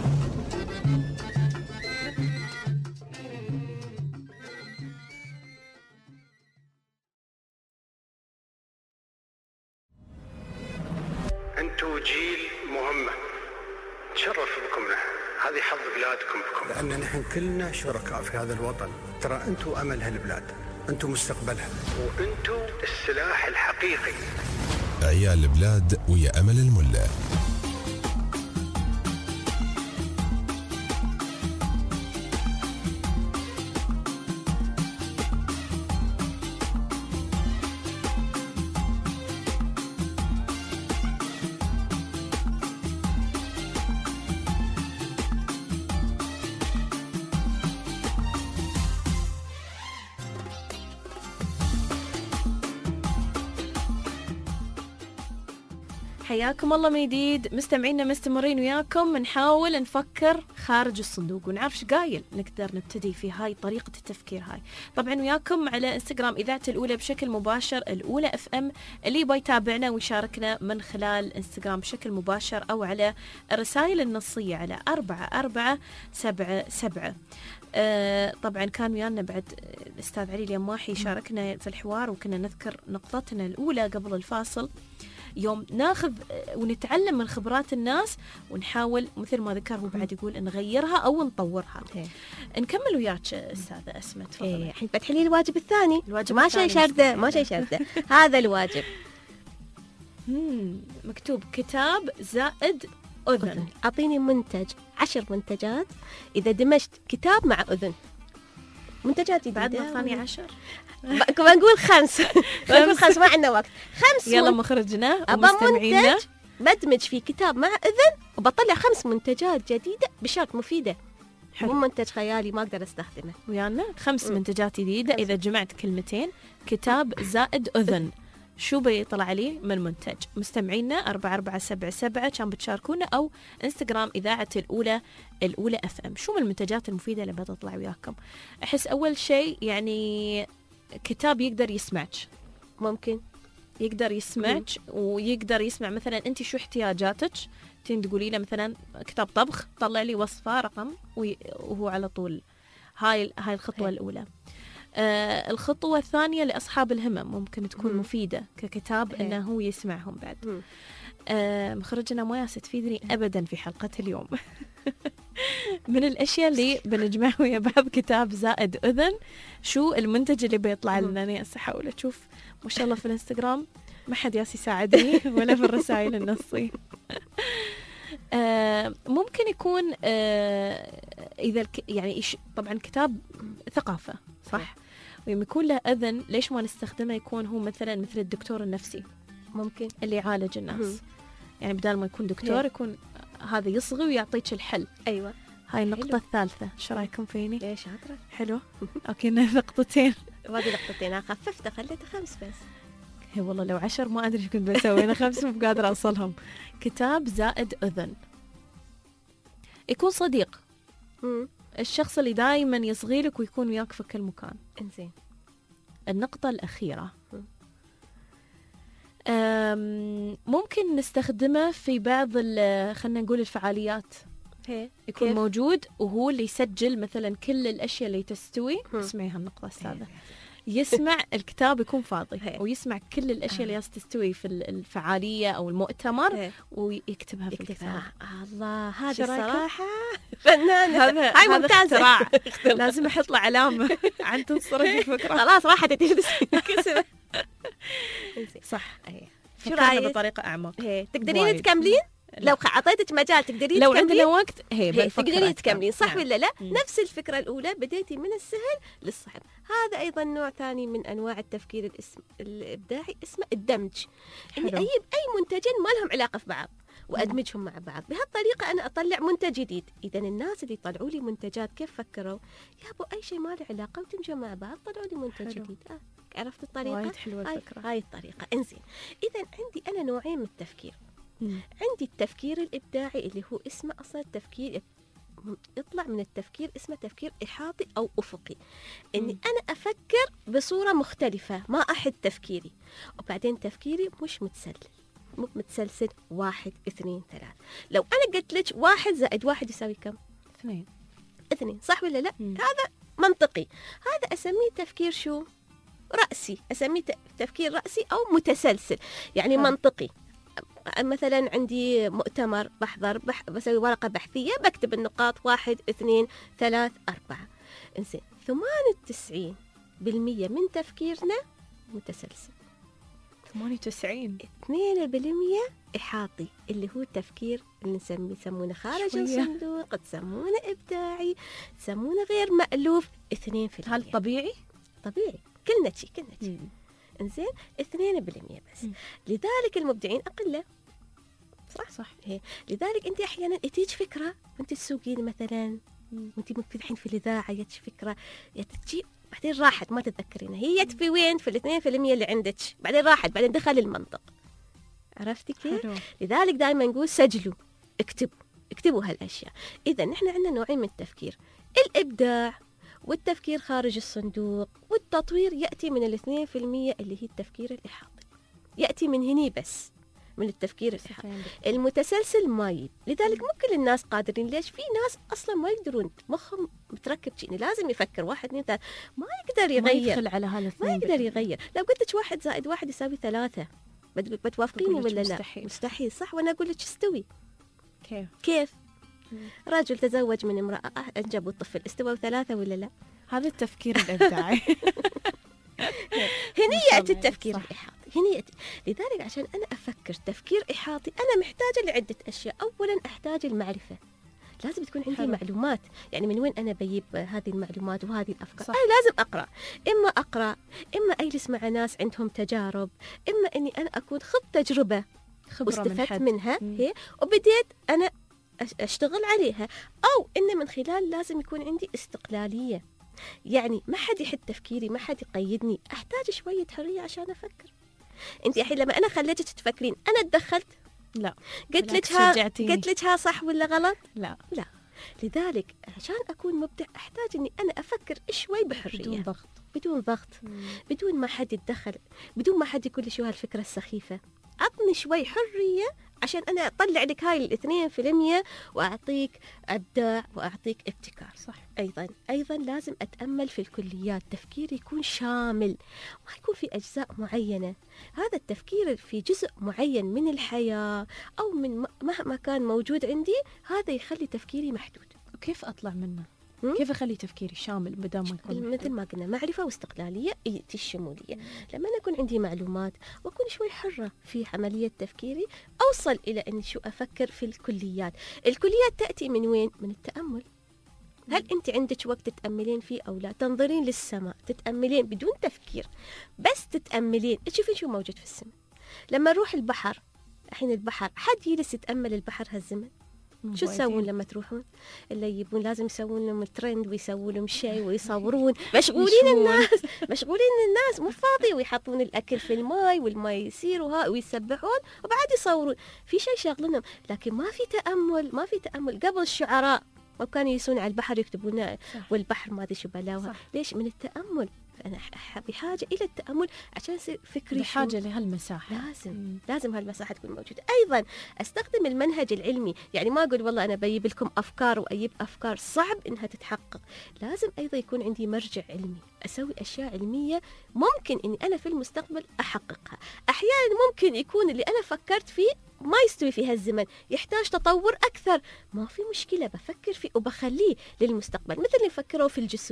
أنتوا جيل مهمة تشرف بكم نحن، هذه حظ بلادكم بكم، لأن نحن كلنا شركاء في هذا الوطن. ترى أنتوا أمل هالبلاد، أنتوا مستقبلها، وأنتوا السلاح الحقيقي. عيال البلاد ويا أمل الملا. حياكم الله من جديد مستمعينا، مستمرين وياكم نحاول نفكر خارج الصندوق ونعرف ايش قايل نقدر نبتدي في هاي طريقة التفكير هاي. طبعا وياكم على انستغرام إذاعة الأولى بشكل مباشر الأولى FM، اللي يبغى يتابعنا ويشاركنا من خلال انستغرام بشكل مباشر أو على الرسائل النصية على 4477. طبعا كان ويانا بعد الأستاذ علي اليماحي شاركنا في الحوار، وكنا نذكر نقطتنا الأولى قبل الفاصل، يوم ناخذ ونتعلم من خبرات الناس ونحاول مثل ما ذكر هو بعد يقول نغيرها أو نطورها. نكمل وياك أستاذة أسماء، تفضلي. الحين فتحي لي الواجب الثاني. الواجب ما شيء شردة، ما شيء شردة. هذا الواجب مكتوب كتاب زائد أذن. أعطيني منتج 10 منتجات إذا دمجت كتاب مع أذن. منتجات جديدة. بعد ما ثاني 10 بنقول 5. بنقول 5 ما عندنا وقت. 5 يلا مخرجنا ومستمعينا منتج بدمج في كتاب مع أذن وبطلع 5 منتجات جديدة بشرط مفيدة. مو منتج خيالي ما أقدر أستخدمه. ويانا 5 منتجات جديدة إذا جمعت كلمتين كتاب زائد أذن. شو بيطلع لي من منتج؟ مستمعينا 4477 كان بتشاركونا أو انستغرام إذاعة الأولى FM. شو من المنتجات المفيدة اللي بتطلع وياكم؟ أحس أول شيء يعني كتاب يقدر يسمعك، ممكن يقدر يسمعك ويقدر يسمع مثلا أنت شو احتياجاتك، تقولي له مثلا كتاب طبخ طلع لي وصفة رقم وهو على طول. هاي الخطوة الأولى. الخطوة الثانية لأصحاب الهمم ممكن تكون مفيدة ككتاب إنه هو يسمعهم بعد. مخرجنا ما تفيدني أبدا في حلقة اليوم. من الأشياء اللي بنجمعها ويا بعض كتاب زائد أذن. شو المنتج اللي بيطلع لنا؟ أنا أحاول أشوف ما شاء الله في الانستغرام ما حد يساعدني ولا في الرسائل النصية. ممكن يكون إذا يعني طبعا كتاب ثقافة صح، ويكون له أذن ليش ما نستخدمه يكون هو مثلا مثل الدكتور النفسي ممكن اللي يعالج الناس. يعني بدل ما يكون دكتور يكون هذا يصغي ويعطيك الحل. أيوة هاي النقطة الثالثة. شو رايكم فيني؟ ليش شاطرة؟ حلو. أوكي نقطتين. باقي نقطتين. أنا خففت خليته 5 بس. هي والله لو 10 ما أدري شو كنت بسوي. أنا 5 مو قادرة أوصلهم. كتاب زائد أذن. يكون صديق. الشخص اللي دائما يصغي لك ويكون وياك في كل مكان. إنزين. النقطة الأخيرة ممكن نستخدمه في بعض خلنا نقول الفعاليات. يكون كيف؟ موجود وهو اللي يسجل مثلا كل الأشياء اللي تستوي. اسمعي هالنقطة أستاذة. يسمع الكتاب يكون فاضي ويسمع كل الأشياء اللي تستوي في الفعالية أو المؤتمر ويكتبها في الكتاب. الله هذه الصراحة فنانة. هاي ممتازة. لازم أحط له علامة عن تنصرف الفكرة. خلاص راحت كسبة. صح. شو رأيك؟ بطريقة أعمق. تقدرين تكملين؟ لو أعطيتك مجال تقدرين لو تكملين، عندنا وقت تقدرين تكملين، صح نعم. ولا لا؟ نفس الفكرة الأولى، بديتي من السهل للصعب. هذا أيضا نوع ثاني من أنواع التفكير الإبداعي، اسمه الدمج. إني أجيب أي منتجين ما لهم علاقة في بعض وأدمجهم مع بعض. بهالطريقة أنا أطلع منتج جديد. إذا الناس اللي يطلعوا لي منتجات كيف فكروا؟ يابوا أي شيء ما له علاقة ودمجوا مع بعض، طلعوا لي منتج جديد. عرفت الطريقة؟ وايد حلوة الفكرة. هاي الطريقة. انزين، إذا عندي أنا نوعين من التفكير. عندي التفكير الإبداعي اللي هو اسمه أصلا التفكير يطلع من التفكير، اسمه تفكير إحاطي أو أفقي. إني أنا أفكر بصورة مختلفة، ما أحد تفكيري، وبعدين تفكيري مش متسلسل 1 2 3. لو أنا قلت لك 1 زائد 1 يساوي كم؟ 2، صح ولا لا؟ هذا منطقي. هذا أسميه تفكير شو؟ رأسي. أسميه تفكير رأسي أو متسلسل، يعني منطقي. مثلا عندي مؤتمر بحضر، بسوي ورقة بحثية، بكتب النقاط 1 2 3 4. إنزين، 98% من تفكيرنا متسلسل. 98. 2% إحاطي، اللي هو تفكير اللي يسمونه خارج الصندوق، تسمونه إبداعي، تسمونه غير مألوف. 2%. هل طبيعي؟ طبيعي، كلنا شيء. إنزين، 2% بس. لذلك المبدعين أقل. صح. لذلك أنت أحيانا تجيك فكرة وأنت تسوقين مثلا، وأنت الحين في الإذاعة جتك فكرة، تجي بعدين راحت ما تتذكرينها، هي في وين؟ في 2% اللي عندك، بعدين راحت، بعدين دخل المنطق. عرفتي كيف؟ لذلك دائما نقول سجلوا، اكتبوا هالأشياء. إذا نحن عندنا نوعين من التفكير، الإبداع والتفكير خارج الصندوق، والتطوير يأتي من 2% اللي هي التفكير الإحاطي، يأتي من هني بس، من التفكير الإحاطي. المتسلسل ما يجي. لذلك مو كل الناس قادرين. ليش؟ في ناس أصلا ما يقدرون، مخهم متركب شيء، لازم يفكر 1 2 3، ما يقدر يغير، ما يدخل على هالاثنين، ما يقدر يغير. لو قلت لك 1 زائد 1 يساوي 3، بتوافقيني ولا لا؟ مستحيل. صح. وأنا أقول لك استوي. كيف؟ رجل تزوج من امرأة، أنجبوا الطفل، استووا 3 ولا لا؟ هذا التفكير الإبداعي. هني يأتي التفكير الإحاطي. هني يأتي. لذلك عشان أنا أفكر تفكير إحاطي أنا محتاجة لعدة أشياء. أولا أحتاج المعرفة، لازم تكون عندي معلومات. يعني من وين أنا بجيب هذه المعلومات وهذه الأفكار؟ أنا لازم أقرأ، إما أجلس مع ناس عندهم تجارب، إما أني أنا أكون تجربة واستفدت منها وبديت أنا أشتغل عليها، أو إن من خلال لازم يكون عندي استقلالية. يعني ما حد يحد تفكيري، ما حد يقيدني، أحتاج شوية حرية عشان أفكر. أنت الحين لما أنا خليتك تفكرين، أنا تدخلت؟ لا. قلت لك ها صح ولا غلط؟ لا. لذلك عشان أكون مبدع أحتاج إني أنا أفكر شوي بحرية، بدون ضغط، بدون ما حد يتدخل، بدون ما حد يقول لي شو هالفكرة السخيفة. عطني شوي حرية عشان أنا أطلع لك هاي 2% وأعطيك إبداع وأعطيك ابتكار. صح. أيضا لازم أتأمل في الكليات، تفكيري يكون شامل، ما يكون في أجزاء معينة. هذا التفكير في جزء معين من الحياة أو من مهما كان موجود عندي، هذا يخلي تفكيري محدود. وكيف أطلع منه؟ كيف أخلي تفكيري شامل بدل ما يكون مثل ما قلنا معرفة واستقلالية، الشمولية. لما أنا أكون عندي معلومات وأكون شوي حرة في عملية تفكيري، أوصل إلى أني شو أفكر في الكليات. الكليات تأتي من وين؟ من التأمل. هل أنت عندك وقت تتأملين فيه أو لا؟ تنظرين للسماء، تتأملين بدون تفكير، بس تتأملين، تشوفين شو موجود في السماء. لما نروح البحر، الحين البحر، حد يجلس يتأمل البحر هالزمن؟ شو تسوون لما تروحون؟ اللي يجيبون لازم يسوون لهم ترند ويسوون لهم شيء ويصورون، مشغولين الناس مو فاضي، ويحطون الأكل في الماء والماء يسير ويسبحون وبعد يصورون، في شيء شاغلهم. لكن ما في تأمل. قبل الشعراء ما كانوا يسون على البحر يكتبون والبحر ما أدري شو بلاوها. ليش؟ من التأمل. أنا بحاجة إلى التأمل عشان يصير فكري، بحاجة لهالمساحة. لازم هالمساحة تكون موجودة. أيضا أستخدم المنهج العلمي، يعني ما أقول والله أنا بجيب لكم أفكار وأجيب أفكار صعب إنها تتحقق. لازم أيضا يكون عندي مرجع علمي، أسوي أشياء علمية ممكن إني أنا في المستقبل أحققها. أحيانا ممكن يكون اللي أنا فكرت فيه ما يستوي في هالزمن، يحتاج تطور أكثر، ما في مشكلة، بفكر فيه وبخليه للمستقبل. مثل اللي فكروا في الجسور،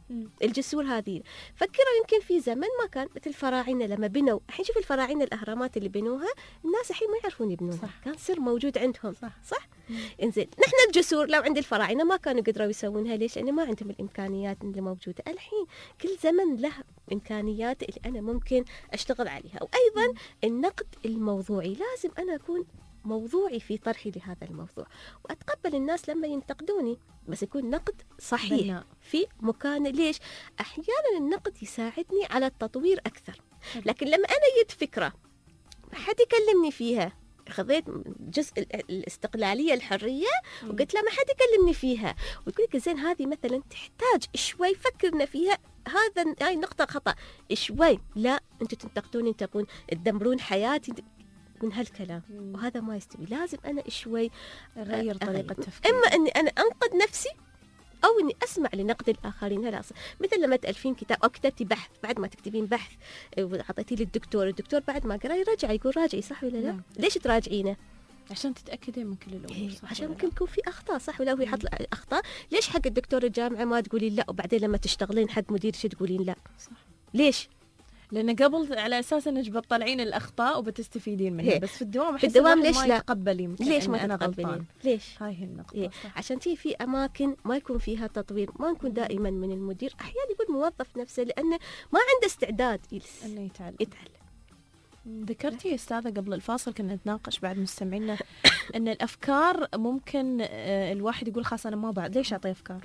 الجسور هذه. فكروا يمكن في زمن ما كان مثل الفراعنه لما بنوا، الحين شوف الفراعنه الاهرامات اللي بنوها الناس الحين ما يعرفون يبنوها، كان سر موجود عندهم. صح. انزين نحن الجسور لو عند الفراعنه ما كانوا قدروا يسوونها، ليش؟ لان ما عندهم الامكانيات اللي موجوده. الحين كل زمن له امكانيات اللي انا ممكن اشتغل عليها. وايضا النقد الموضوعي، لازم انا اكون موضوعي في طرحي لهذا الموضوع، وأتقبل الناس لما ينتقدوني، بس يكون نقد صحيح في مكان. ليش؟ أحيانا النقد يساعدني على التطوير أكثر، لكن لما أنا جد فكرة ما حد يكلمني فيها، خذيت جزء الاستقلالية الحرية وقلت لا ما حد يكلمني فيها، ويقول لك زين هذه مثلا تحتاج شوي فكرنا فيها، هاي نقطة خطأ شوي، لا أنتوا تنتقدوني، تبون تدمرون حياتي من هالكلام، وهذا ما يستوي. لازم أنا شوي أغير طريقة تفكير، إما أني أنا أنقد نفسي أو أني أسمع لنقد الآخرين. هلا مثل لما تألفين كتاب أو كتبتي بحث، بعد ما تكتبين بحث وعطيتيه للدكتور، الدكتور بعد ما قرأ يرجع يقول راجعي صح ولا لا؟ ليش تراجعينه؟ عشان تتأكدين من كل الأمور. عشان ممكن يكون في أخطاء، صح ولا هو يحط أخطاء. ليش حق الدكتور الجامعة ما تقولين لا، وبعدين لما تشتغلين حق مدير شو تقولين لا؟ صح. ليش؟ لأن قبل على أساس إنك بتطلعين الأخطاء وبتستفيدين منها، بس في الدوام ليش ما يتقبلين؟ ليش ما أنا تتقبلين؟ ليش؟ هاي هي النقطة. عشان تي في أماكن ما يكون فيها تطوير، ما نكون دائما من المدير، أحيانا يكون موظف نفسه لأنه ما عنده استعداد إنه يتعلم. ذكرتي أستاذة قبل الفاصل كنا نتناقش بعد مستمعينا أن الأفكار ممكن الواحد يقول خلاص أنا ما بعد ليش أعطي أفكار؟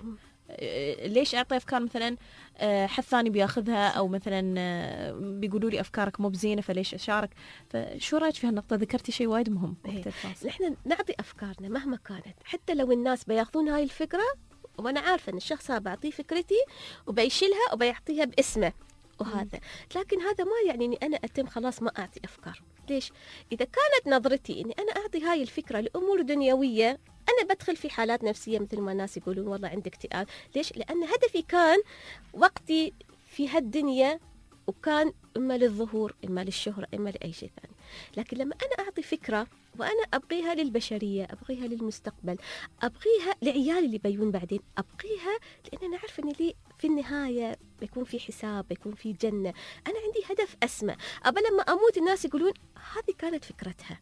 ليش أعطي أفكار مثلا حد ثاني بياخذها، أو مثلا بيقولوا لي أفكارك مو بزينة فليش أشارك؟ فشو رأيك في هالنقطة؟ ذكرتي شيء وايد مهم. نحن نعطي أفكارنا مهما كانت، حتى لو الناس بياخذون هاي الفكرة وأنا عارفة أن الشخص هذا بعطيه فكرتي وبيشيلها وبيعطيها باسمه وهذا، لكن هذا ما يعني أني أنا أتم خلاص ما أعطي أفكار. ليش؟ إذا كانت نظرتي أني أنا أعطي هاي الفكرة لأمور دنيوية، أنا بدخل في حالات نفسية مثل ما الناس يقولون والله عندك اكتئاب. ليش؟ لأن هدفي كان وقتي في هالدنيا وكان إما للظهور إما للشهرة إما لأي شيء ثاني. لكن لما أنا أعطي فكرة وأنا أبغيها للبشرية، أبغيها للمستقبل، أبغيها لعيالي اللي بيجون بعدين، أبغيها لأن أنا عارفة أن لي في النهاية بيكون في حساب، بيكون في جنة. أنا عندي هدف أسمى، أبى لما أموت الناس يقولون هذه كانت فكرتها.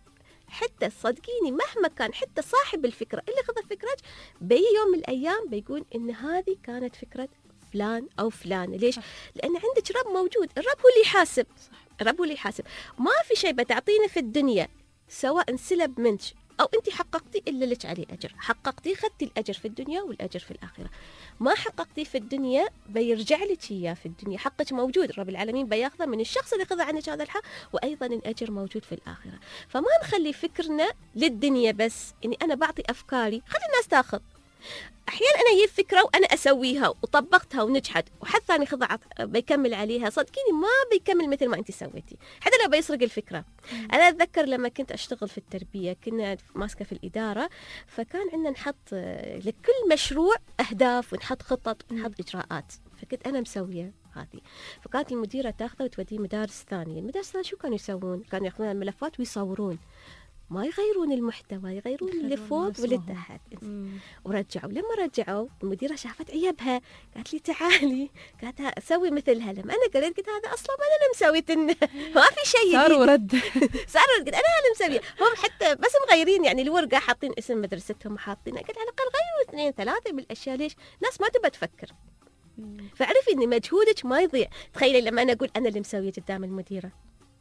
حتى صدقيني مهما كان حتى صاحب الفكرة اللي خذ فكرتك بأي يوم من الأيام بيقول إن هذه كانت فكرة فلان أو فلان. ليش؟ لأن عندك رب موجود، الرب هو اللي يحاسب. الرب هو اللي يحاسب. ما في شيء بتعطينا في الدنيا سواء انسلب منك أو أنت حققتي إلا لك عليه أجر. حققتي خدتي الأجر في الدنيا والأجر في الآخرة. ما حققتي في الدنيا بيرجع لك إياه في الدنيا، حقك موجود، رب العالمين بياخذه من الشخص اللي خذ عنك هذا الحق، وأيضا الأجر موجود في الآخرة. فما نخلي فكرنا للدنيا بس، إني أنا بعطي أفكاري خلي الناس تاخذ. أحيانا أنا أجيب فكرة وأنا أسويها وطبقتها ونجحت، وحد ثاني خضع بيكمل عليها، صدقيني ما بيكمل مثل ما أنت سويتي، حتى لو بيسرق الفكرة. أنا أتذكر لما كنت أشتغل في التربية، كنا ماسكة في الإدارة، فكان عندنا نحط لكل مشروع أهداف ونحط خطط ونحط إجراءات، فكنت أنا مسوية هذه. فكانت المديرة تاخذه وتوديه مدارس ثانية. المدارس الثانية شو كانوا يسوون؟ كانوا يأخذون الملفات ويصورون، ما يغيرون المحتوى، يغيرون اللي فوق واللي تحت. ورجعوا، لما رجعوا المديرة شافت عيبها، قالت لي تعالي، قالت اسوي مثلها. لما انا قلت هذا اصلا ما انا مسويت، ما في شيء صار ورد قلت انا مسويه. هم حتى بس مغيرين يعني الورقه، حاطين اسم مدرستهم وحاطين، قلت على الاقل غيروا 2-3 من الاشياء. ليش؟ ناس ما تبى تفكر. فاعرفي ان مجهودك ما يضيع. تخيلي لما انا اقول انا اللي مسويه قدام المديره،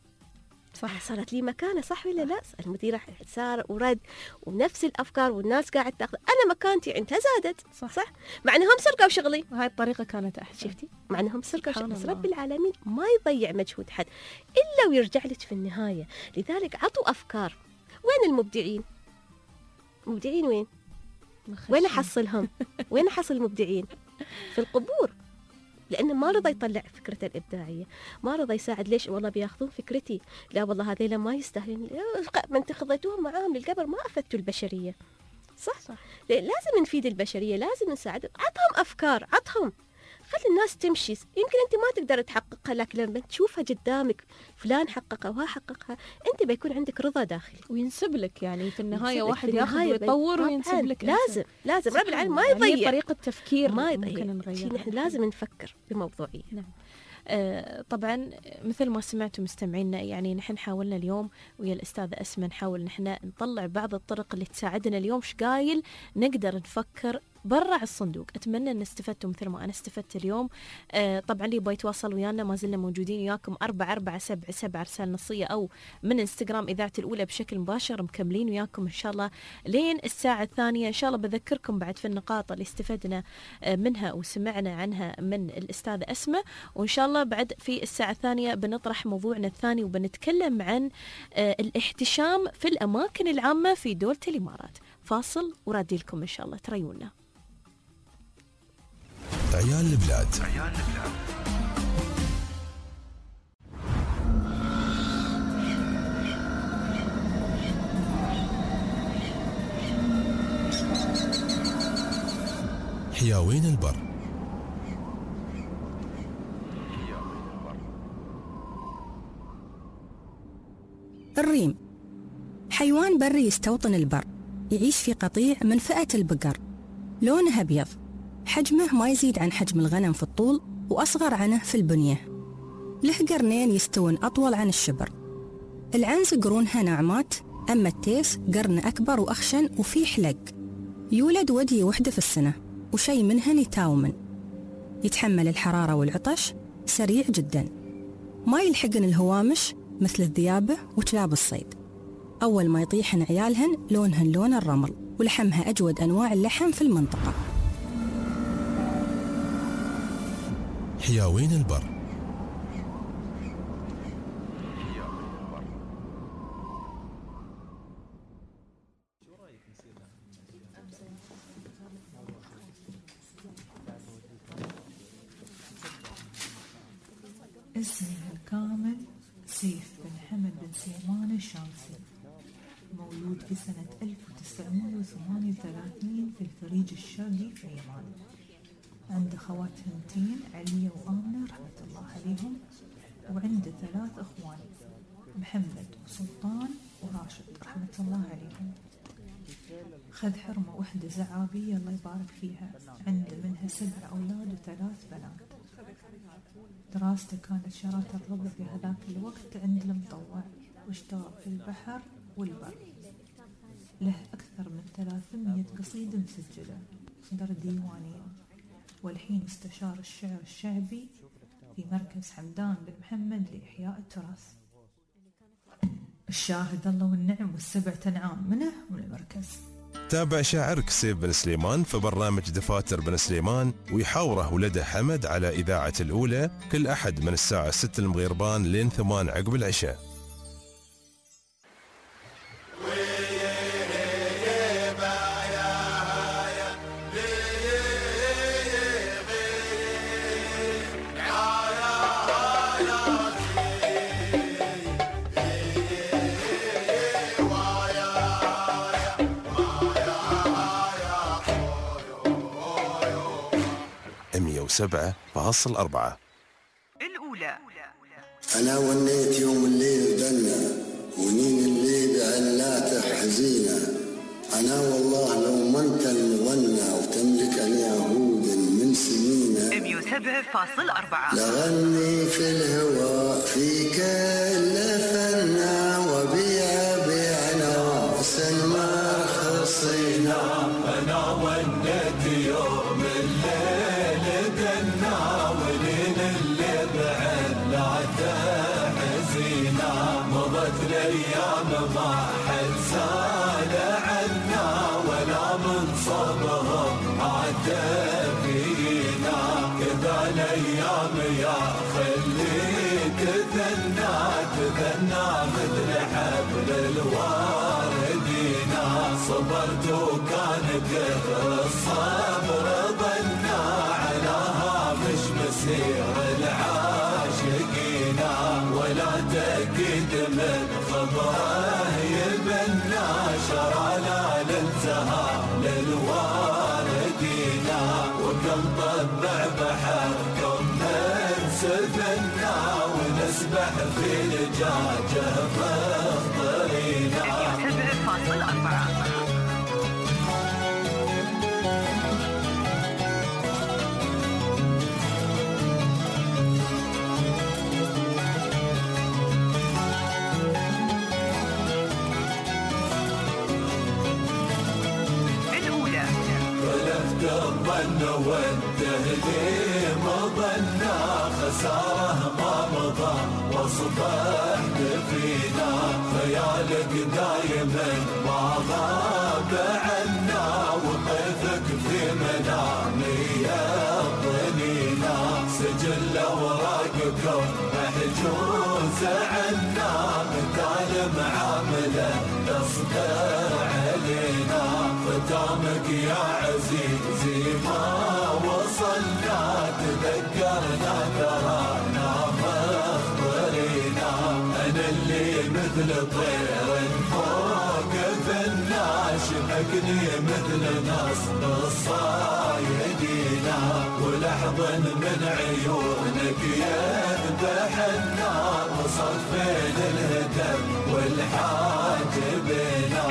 صح، صارت لي مكانة، صح ولا لا؟ المديرة صار ورد ونفس الأفكار والناس قاعد تأخذ، أنا مكانتي عندها زادت، صح؟ مع أنهم سرقوا شغلي، وهاي الطريقة كانت أحسن. شفتي؟ مع أنهم سرقوا شغلي، بس رب العالمين ما يضيع مجهود حد إلا ويرجع لك في النهاية. لذلك عطوا أفكار. وين المبدعين؟ المبدعين وين؟ وين أحصلهم؟ وين أحصل المبدعين؟ في القبور. لأنه ما رضى يطلع فكرته الإبداعية، ما رضى يساعد. ليش؟ والله بياخذون فكرتي، لا والله هذيلا ما يستاهلون، ما انت خذيتوهم معاهم للقبر، ما أفدتوا البشرية. صح؟ لازم نفيد البشرية، لازم نساعد. عطهم أفكار، عطهم، خلي خلي الناس تمشي. يمكن أنت ما تقدر تحققها، لكن لما تشوفها قدامك فلان حققها وحققها، أنت بيكون عندك رضا داخلي وينسب لك. يعني في النهاية واحد ياخذ ويطور وينسب لك. لازم رب العالمين ما يضيع. هي طريقة تفكير ما ممكن نغيرها. نحن لازم نفكر بموضوعية. نعم. طبعا مثل ما سمعتوا مستمعينا، يعني نحن حاولنا اليوم ويا الأستاذة أسماء نحاول نحن نطلع بعض الطرق اللي تساعدنا اليوم شقايل نقدر نفكر برا الصندوق. أتمنى أن استفدتوا مثل ما أنا استفدت اليوم. طبعا اللي يبغى يتواصل ويانا ما زلنا موجودين وياكم 4477 رسالة نصية أو من انستغرام إذاعة الأولى بشكل مباشر، مكملين وياكم إن شاء الله لين الساعة الثانية. إن شاء الله بذكركم بعد في النقاط اللي استفدنا منها وسمعنا عنها من الأستاذة أسماء، وإن شاء الله بعد في الساعة الثانية بنطرح موضوعنا الثاني وبنتكلم عن الاحتشام في الأماكن العامة في دولة الإمارات. فاصل ورادي لكم إن شاء الله، تريونا. عيال البلاد. حياوين البر. الريم حيوان بري يستوطن البر، يعيش في قطيع من فئة البقر، لونه أبيض، حجمه ما يزيد عن حجم الغنم في الطول وأصغر عنه في البنية، له قرنين يستوون أطول عن الشبر. العنز قرونها ناعمات، أما التيس قرن أكبر وأخشن وفيه حلق. يولد ودي وحدة في السنة وشي منهن يتاومن. يتحمل الحرارة والعطش، سريع جدا، ما يلحقن الهوامش مثل الذيابة وكلاب الصيد. أول ما يطيحن عيالهن لونهن لون الرمل، ولحمها أجود أنواع اللحم في المنطقة. حياوين البر. اسمي الكامل سيف بن حمد بن سليمان الشامسي، مولود في سنة 1938 في الخليج الشرقي في عمان. عنده خوات هنتين علية وآمنة رحمة الله عليهم، وعنده 3 أخوان، محمد وسلطان وراشد رحمة الله عليهم. خذ حرمة وحدة زعابية الله يبارك فيها، عنده منها 7 أولاد و3 بنات. دراسته كانت شراكة الربع في هذاك الوقت عند المطوع، واشتغل في البحر والبر. له أكثر من 300 قصيدة مسجلة، صدر ديوانية، والحين استشار الشعر الشعبي في مركز حمدان بن محمد لإحياء التراث. الشاهد الله والنعم والسبع تنعام منه من المركز. تابع شاعرك سيف بن سليمان في برنامج دفاتر بن سليمان، ويحاوره ولده حمد على إذاعة الأولى كل أحد من الساعة 6 المغيربان لين 8 عقب العشاء. سبعة فاصل 4 الأولى. أنا ونيت يوم الليل دنا، ونين الليل علاته حزينة. أنا والله لو ما أنت المغنى وتملك أن يهود من سنينة. 107.4 لغني في الهواء في كل فنا، وبيع بيعنا سلمى رخصينا. أنا ونيت يوم الليل دنا، ولين اللي بعلاته حزينة. مضت الأيام ما حد سال عنا، ولا من صبهم عاد فينا. كذا الأيام يا خليك تثنى مثل حبل الواردينا. صبرت وكان كثر الصبر ظنا، على هامش مسير العاشقين. ولا تأكيد من خبره يبنى، شرانا للزهار للواردين. نطبع بحركم من سفنا ونسبح في لجاجه مخضرينا. 7.4 الظن والتهديم ظنا خساره ما مضى واصبحت فينا خيالك دايما ما غاب عنا وقفك في منامي يضنينا سجل اوراقكم محجوز عنا مثال معامله تصدر علينا ختامك يا عزيزي ما وصلنا تذكرنا ترانا مخبرينا أنا اللي مثل طير فوق في الناش حقني مثل نصب الصايدينا ولحظا من عيونك يذبح النار وصفين الهدف والحاجبنا.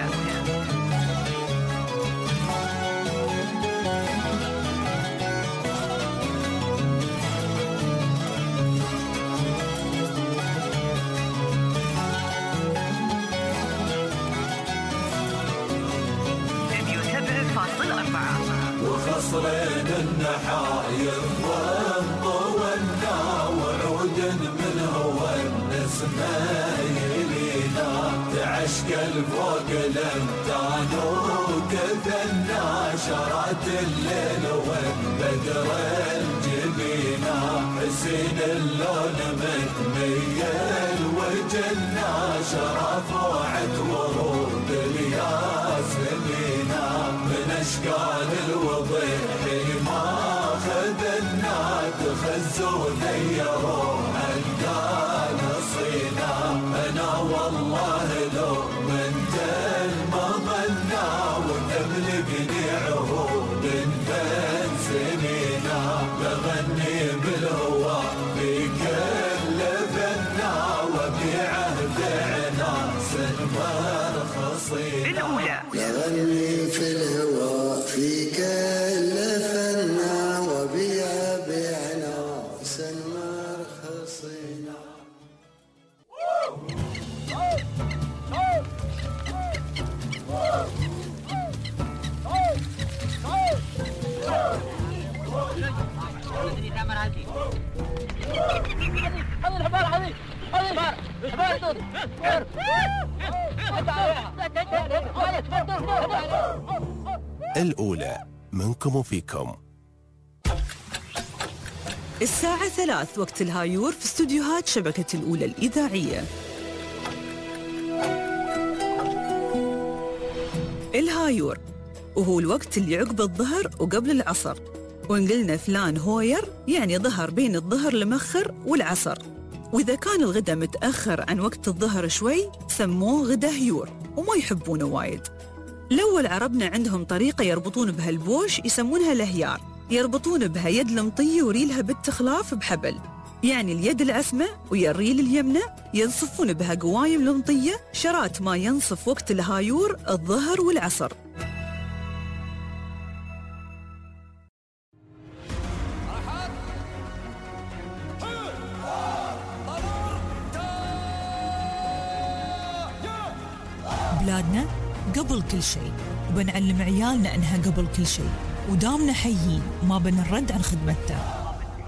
وخصرين النحاير وانطونا وعود من هو النسمة يلينا تعشقل فوق الامتان وكثنا شرات الليل والبدر الجبينا حسين اللون متميل وجنا شرف وعد ورود الياسمينا من اشكال الوضيح ما خذنا تخزوا ذيروا القانصينا انا والله لو منت المظنة وتملكني عهود بين سنينا بغني بالهوى في كل فنا وبيعه بعناس مرخصينا بغني في الهوى في كل فنا وبيعه بعناس مرخصينا. الأولى منكم وفيكم. الساعة 3 وقت الهايور في استوديوهات شبكة الأولى الإذاعية. الهايور وهو الوقت اللي عقب الظهر وقبل العصر، وإن قلنا فلان هوير يعني ظهر بين الظهر لمخر والعصر، وإذا كان الغدا متأخر عن وقت الظهر شوي سموه غدا هيور وما يحبونه وايد. الأول عربنا عندهم طريقة يربطون بها البوش يسمونها الهيار، يربطون بها يد المطية وريلها بالتخلاف بحبل، يعني اليد العسمة ويا الريل اليمنى ينصفون بها قوايم المطية شرات ما ينصف وقت الهايور الظهر والعصر. بلادنا قبل كل شيء، وبنعلم عيالنا انها قبل كل شيء، ودامنا حيين وما بنرد عن خدمتها.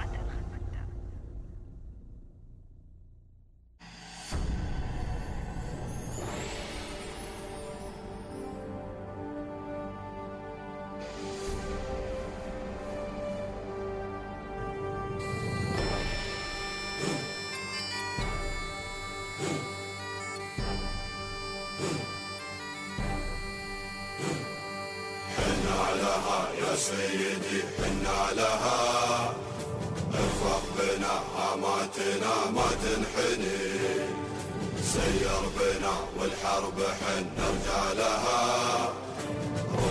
يا سيدي حنا لها افرح بنا اماتنا ما تنحني سير بنا والحرب حن نرجع لها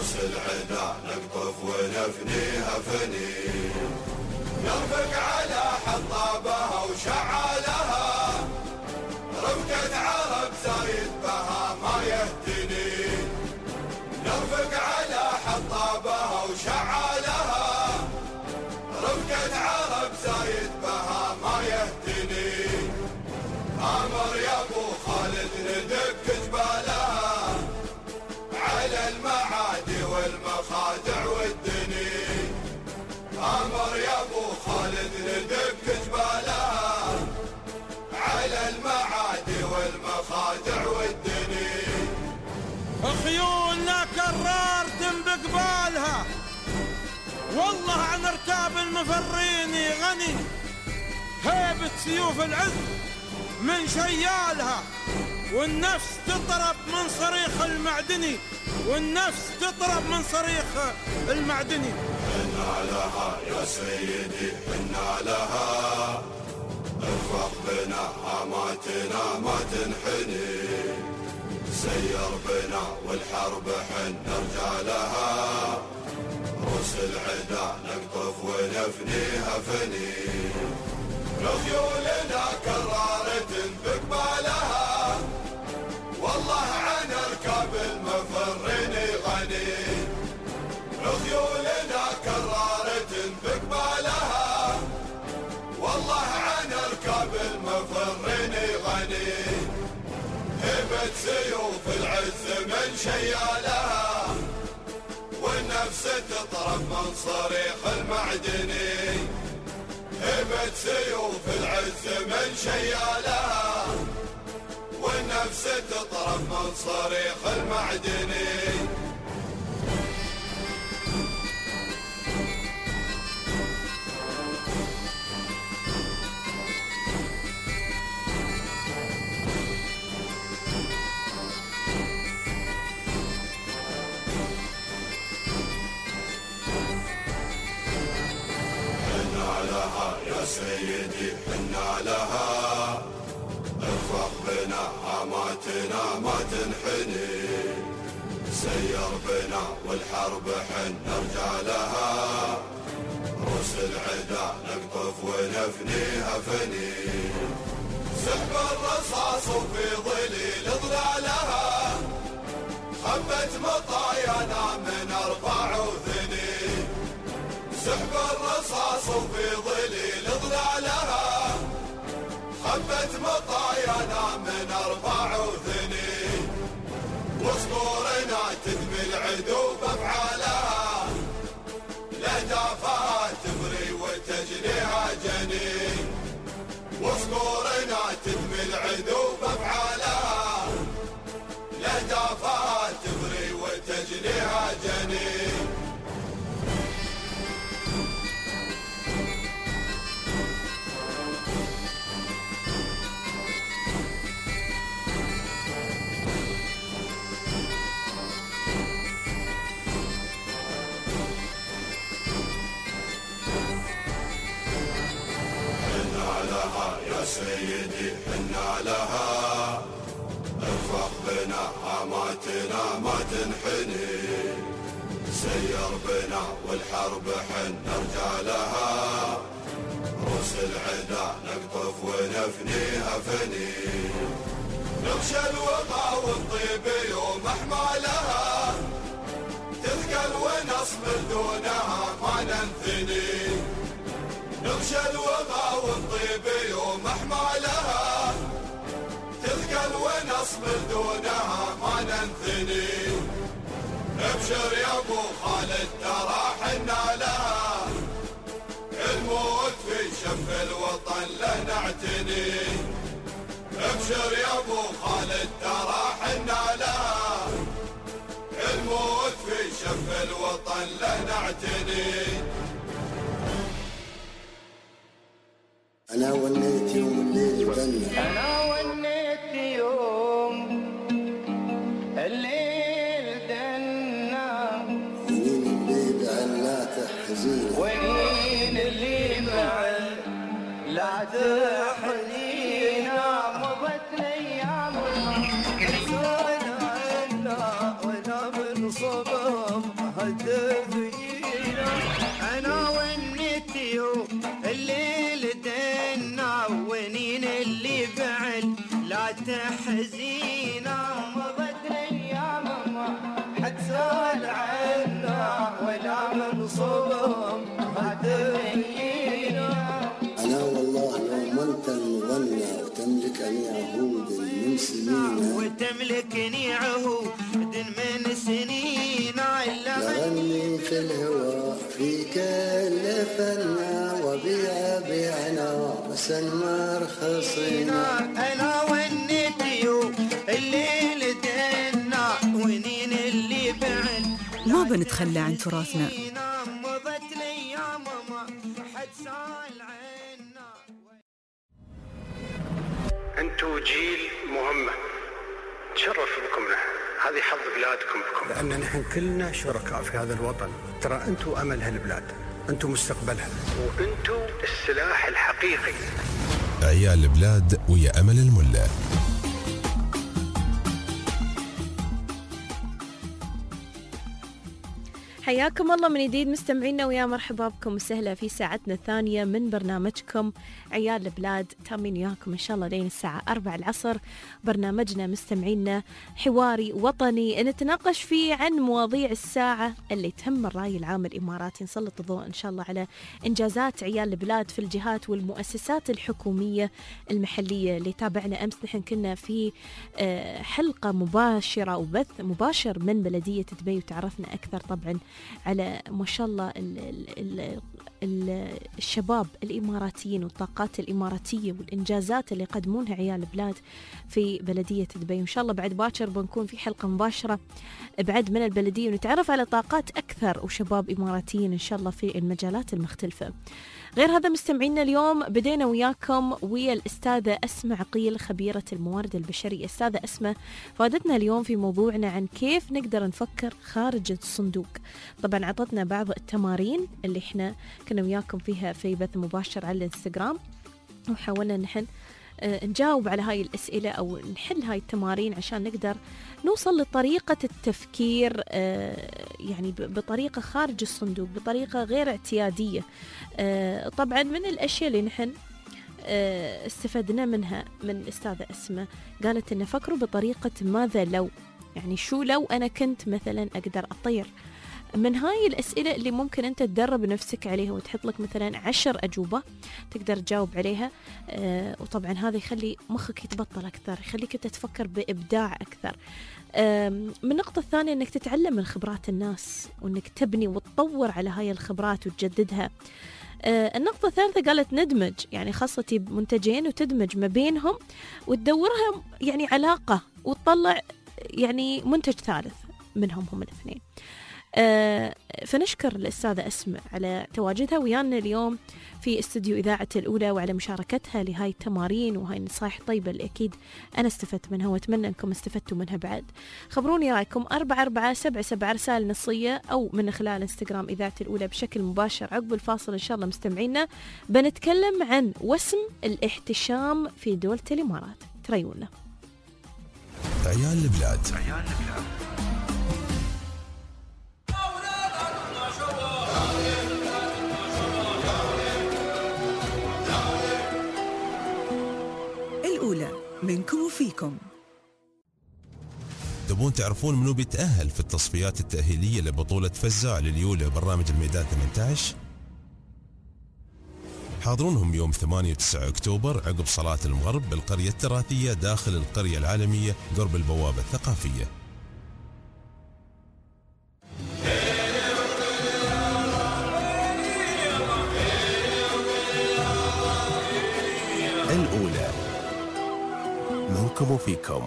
روس العدا نقطف ونفنيها فني نرفق على حطابها وشعالها رفقة عرب زايد بها ما يهتني نرفق على حطابها وشعالها رفقة عرب زايد بها ما يهتني امر يا ابو خالد ندك جبالها على المعادي والمخادع والدني امر يا ابو خالد ندك جبالها على المعادي والمخادع والدني خيولنا كررت بقبالها والله عن اركاب المفرين غني هيبة سيوف العز من شيالها والنفس تطرب من صريخ المعدني والنفس تطرب من صريخ المعدني حنا لها يا سيدي حنا لها ارفق بنا حماتنا ما تنحني سير بنا والحرب حن نرجع لها روس العدا نقطف ونفنيها فني رخيولنا كرارة بقبالها والله عن اركاب المفرين غني رخيولنا كرارة بقبالها والله عن اركاب المفرين غني هبة سيوف العز من شيالها والنفس تطرب من صريخ المعدني هبة سيوف العز من شيالها والنفس تطرب من صريخ المعدني يا سيدي حنا لها ارفق بنا حماتنا ما تنحني سير بنا والحرب حن نرجع لها روس العدا نقطف ونفنيها فني سحب الرصاص وفي ظليل ظلالها خبت مطايانا من 4 وثني سحب الرصاص وفي ظليل ظلالها خبت مطايانا من 4 وثني وصقورنا تدمي العدو بافعالها الاهدافها تفري وتجنيها جني وصقورنا تدمي العدو بافعالها الاهدافها تفري وتجنيها جني يا سيدي حنا لها ارفق بنا حماتنا ما تنحني سير بنا والحرب حن نرجع لها روس العدا نقطف ونفنيها فني نغشى الوغى والطيب يوم احمالها تثقل ونصبر دونها ما ننثني نغشى الوغى والطيب يوم احمالها تثقل ونصبر دونها ما ننثني ابشر يا ابو خالد ترى حنا لها الموت في شف الوطن له نعتني ابشر يا ابو خالد ترى حنا لها الموت في شف الوطن له نعتني أنا وليت يوم الليل دنا أنا وليت يوم الليل دنا ونين اللي بعلاته حزينة ونين اللي بعلاته حزينة مضت الأيام نسينا عنا وأنا من صبب حزينة مضت الأيام ما حد سأل عنا ولا من صوم ما تبينا. أنا والله لو ما أنت المغنى وتملكني عهود من سنين وتملكني عهود من سنين لغني في الهوى في كل فنا وبيع بيعنا بس ما رخصينا. أنا والنتيو الليل دنا ونين اللي بعد ما بنتخلى عن تراثنا. مضت الأيام ما حد سأل عنا. أنتوا جيل مهمة تشرف بكم نحن، هذه حظ بلادكم بكم، لأن نحن كلنا شركاء في هذا الوطن. ترى أنتوا أمل هالبلاد، أنتوا مستقبلها، وأنتوا السلاح الحقيقي. عيال البلاد ويا أمل الملا. حياكم الله من جديد مستمعينا، ويا مرحبا بكم وسهلا في ساعتنا الثانية من برنامجكم عيال البلاد. تامين وياكم إن شاء الله لين الساعة 4 العصر. برنامجنا مستمعينا حواري وطني نتناقش فيه عن مواضيع الساعة اللي تهم الرأي العام الإماراتي. نسلط الضوء إن شاء الله على إنجازات عيال البلاد في الجهات والمؤسسات الحكومية المحلية. اللي تابعنا أمس نحن كنا في حلقة مباشرة وبث مباشر من بلدية دبي، وتعرفنا أكثر طبعا على ما شاء الله الشباب الإماراتيين والطاقات الإماراتية والإنجازات اللي يقدمونها عيال البلاد في بلدية دبي. وإن شاء الله بعد باكر بنكون في حلقة مباشرة بعد من البلدية ونتعرف على طاقات أكثر وشباب إماراتيين إن شاء الله في المجالات المختلفة. غير هذا مستمعينا اليوم بدينا وياكم ويا الأستاذة أسماء عقيل خبيرة الموارد البشرية. أستاذة أسماء فادتنا اليوم في موضوعنا عن كيف نقدر نفكر خارج الصندوق. طبعا عطتنا بعض التمارين اللي احنا كنا وياكم فيها في بث مباشر على الانستغرام، وحاولنا نحن نجاوب على هاي الأسئلة أو نحل هاي التمارين عشان نقدر نوصل لطريقة التفكير يعني بطريقة خارج الصندوق، بطريقة غير اعتيادية. طبعا من الأشياء اللي نحن استفدنا منها من الأستاذة أسماء، قالت إن فكروا بطريقة ماذا لو، يعني شو لو أنا كنت مثلا أقدر أطير. من هاي الأسئلة اللي ممكن أنت تدرب نفسك عليها وتحط لك مثلا 10 أجوبة تقدر تجاوب عليها. وطبعا هذا يخلي مخك يتبطل أكثر، يخليك أنت تفكر بإبداع أكثر. من النقطة الثانية أنك تتعلم من خبرات الناس وأنك تبني وتطور على هاي الخبرات وتجددها. النقطة الثالثة قالت ندمج، يعني خاصة منتجين وتدمج ما بينهم وتدورها يعني علاقة وتطلع يعني منتج ثالث منهم هم الاثنين. فنشكر الأستاذة أسماء على تواجدها ويانا اليوم في استوديو إذاعة الأولى وعلى مشاركتها لهاي التمارين وهاي النصائح الطيبة اللي أكيد أنا استفدت منها وأتمنى أنكم استفدتوا منها بعد. خبروني رأيكم 4477 رسالة نصية أو من خلال انستغرام إذاعة الأولى بشكل مباشر. عقب الفاصل إن شاء الله مستمعينا بنتكلم عن وسم الاحتشام في دولة الإمارات. تريونا عيال البلاد. الأولى منكم وفيكم. تبون تعرفون منو بيتأهل في التصفيات التأهيلية لبطولة فزاع لليولة برنامج الميدان 18؟ حاضرونهم يوم 8 و9 أكتوبر عقب صلاة المغرب بالقرية التراثية داخل القرية العالمية قرب البوابة الثقافية. الأولى منكم وفيكم.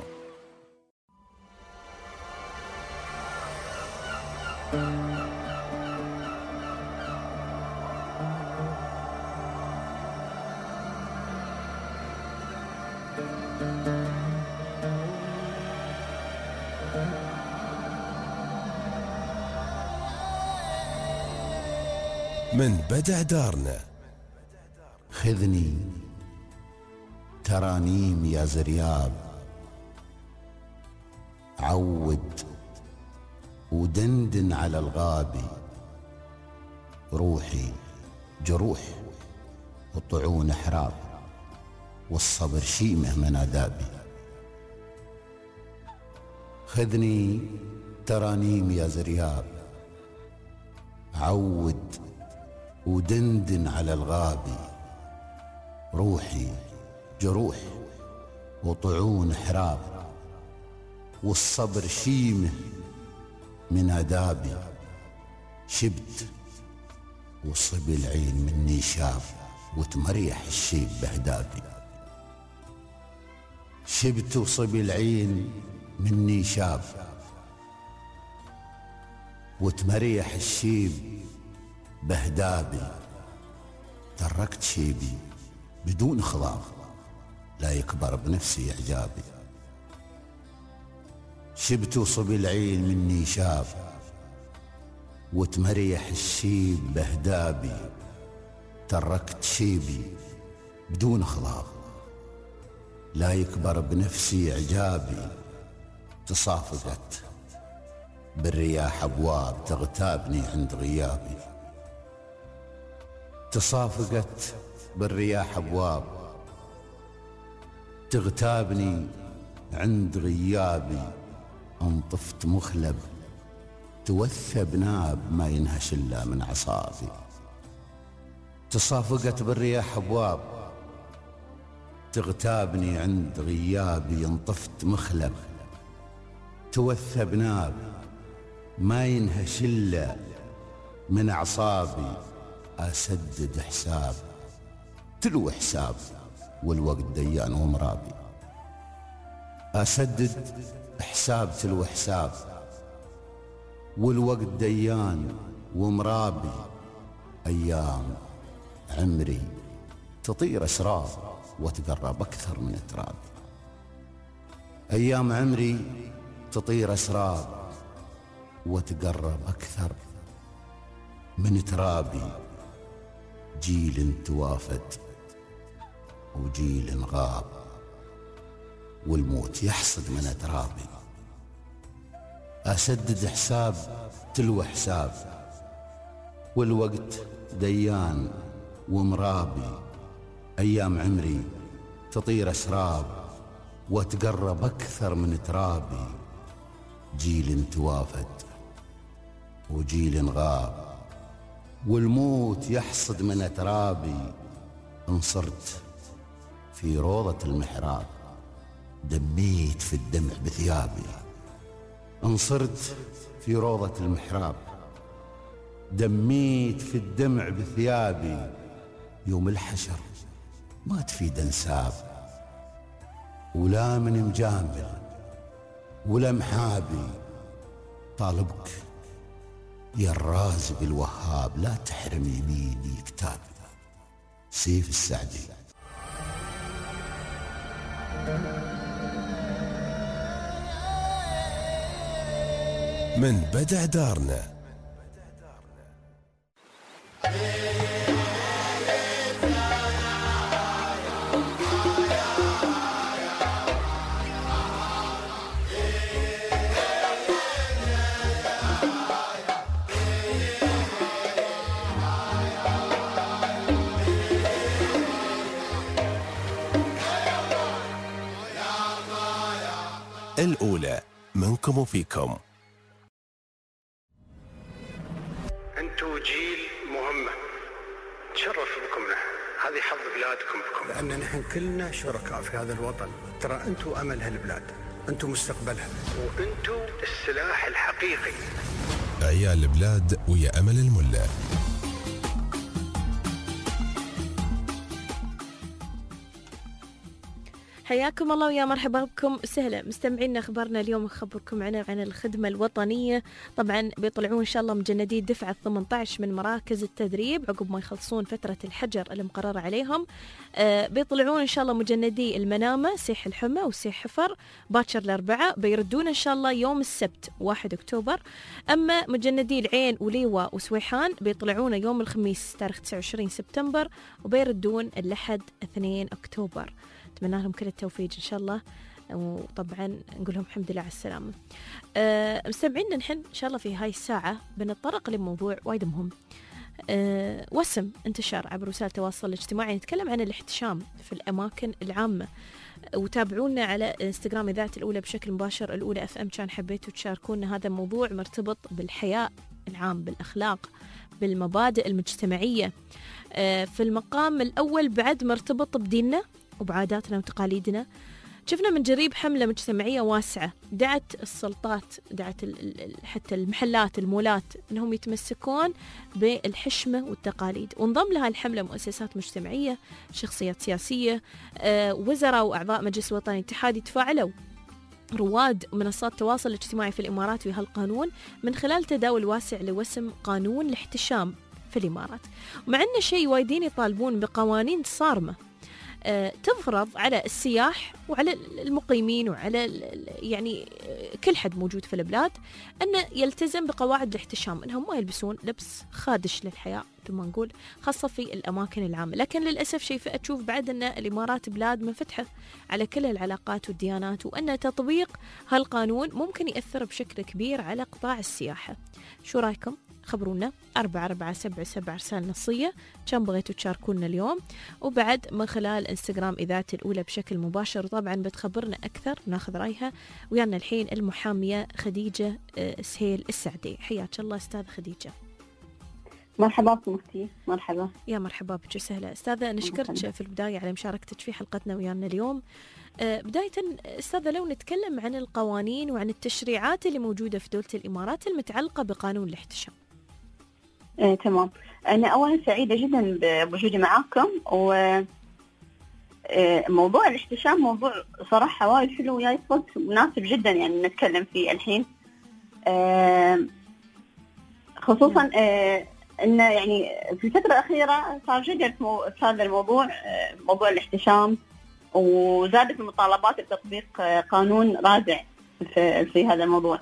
من بدع دارنا خذني ترانيم يا زرياب، عود ودندن على الغابي، روحي جروح والطعون احراب، والصبر شيمه منادابي. خذني ترانيم يا زرياب، عود ودندن على الغابي، روحي جروح وطعون حراب، والصبر شيمه من آدابي، شبت وصبي العين مني شاف وتمريح الشيب بهدابي، شبت وصبي العين مني شاف وتمريح الشيب بهدابي، تركت شيبي بدون خضاب لا يكبر بنفسي إعجابي، شبت وصبي العين مني شاف وتمريح الشيب بهدابي، تركت شيبي بدون خضاب لا يكبر بنفسي إعجابي، تصافقت بالرياح أبواب تغتابني عند غيابي، تصافقت بالرياح أبواب تغتابني عند غيابي، انطفت مخلب توثب ناب ما ينهش إلا من عصابي، تصافقت بالرياح أبواب تغتابني عند غيابي، انطفت مخلب توثب ناب ما ينهش إلا من أعصابي، أسدد حساب تلو حساب والوقت ديان ومرابي، أسدد حساب تلو حساب والوقت ديان ومرابي، أيام عمري تطير أسرار وتقرب أكثر من ترابي، أيام عمري تطير أسرار وتقرب أكثر من ترابي، جيل توافد وجيل غاب والموت يحصد من ترابي، أسدد حساب تلو حساب والوقت ديان ومرابي، أيام عمري تطير أسراب وتقرب أكثر من ترابي، جيل توافد وجيل غاب والموت يحصد من ترابي، انصرت في روضة المحراب دميت في الدمع بثيابي، انصرت في روضة المحراب دميت في الدمع بثيابي، يوم الحشر ما تفيد انساب ولا من مجامل ولا محابي، طالبك يا الرازق الوهاب لا تحرم يميني كتابي. سيف السعدي. من بدع دارنا الأولى منكم وفيكم. أنتوا جيل مهمة تشرف بكم نحن، هذه حظ بلادكم بكم، لأن نحن كلنا شركاء في هذا الوطن، ترى أنتوا أمل هالبلاد، أنتوا مستقبلها، وأنتوا السلاح الحقيقي. عيال البلاد ويا أمل الملا. حياكم الله ويا مرحبا بكم سهلا مستمعين. اخبارنا اليوم اخبركم عن الخدمه الوطنيه. طبعا بيطلعون ان شاء الله مجندي الدفعه 18 من مراكز التدريب عقب ما يخلصون فتره الحجر المقرره عليهم. بيطلعون ان شاء الله مجندي المنامه سيح الحمى وسيح حفر باكر الاربعاء، بيردون ان شاء الله يوم السبت 1 اكتوبر. اما مجندي العين وليوة وسويحان بيطلعون يوم الخميس تاريخ 29 سبتمبر وبيردون الاحد 2 اكتوبر. أتمنى لهم كل التوفيق إن شاء الله، وطبعا نقول لهم الحمد لله على السلامة. مستمعين نحن إن شاء الله في هاي الساعة بنتطرق لموضوع وايد مهم. وسم انتشر عبر وسائل التواصل الاجتماعي، نتكلم عن الاحتشام في الأماكن العامة. وتابعونا على انستغرام إذاعة الأولى بشكل مباشر الأولى FM. كان حبيتوا تشاركونا، هذا موضوع مرتبط بالحياء العام، بالأخلاق، بالمبادئ المجتمعية. في المقام الأول بعد مرتبط بديننا وبعاداتنا وتقاليدنا. شفنا من جريب حملة مجتمعية واسعة دعت السلطات، دعت حتى المحلات، المولات، أنهم يتمسكون بالحشمة والتقاليد، وانضم لها الحملة مؤسسات مجتمعية، شخصيات سياسية، وزراء وأعضاء مجلس وطني اتحادي. تفاعلوا رواد منصات التواصل الاجتماعي في الإمارات بهالقانون من خلال تداول واسع لوسم قانون الاحتشام في الإمارات. ومع أن شيء وايدين يطالبون بقوانين صارمة تفرض على السياح وعلى المقيمين وعلى يعني كل حد موجود في البلاد أنه يلتزم بقواعد الاحتشام، أنهم ما يلبسون لبس خادش للحياة مثل ما نقول، خاصة في الأماكن العامة. لكن للأسف شيء تشوف بعد أن الإمارات بلاد منفتحة على كل العلاقات والديانات، وأن تطبيق هالقانون ممكن يأثر بشكل كبير على قطاع السياحة. شو رأيكم؟ خبرونا 4477 رسالة نصية كان بغيتوا تشاركونا اليوم، وبعد من خلال انستغرام إذاعة الأولى بشكل مباشر. وطبعا بتخبرنا أكثر وناخذ رأيها. ويانا الحين المحامية خديجة سهيل السعدي. حياك الله أستاذ خديجة. مرحبا بكم أختي. مرحبا. يا مرحبا بك وسهلا أستاذة. نشكرك في البداية على مشاركتك في حلقتنا ويانا اليوم. بداية أستاذة، لو نتكلم عن القوانين وعن التشريعات اللي موجودة في دولة الإمارات المتعلقة بقانون الاحتشام. تمام. أنا أولا سعيدة جدا بوجودي معاكم. وموضوع الاحتشام موضوع صراحة وايد حلو وياي صوت مناسب جدا يعني نتكلم فيه الحين، خصوصا أن يعني في الفترة الأخيرة صار جدل في هذا الموضوع، موضوع الاحتشام، وزادت المطالبات بتطبيق قانون رادع في هذا الموضوع.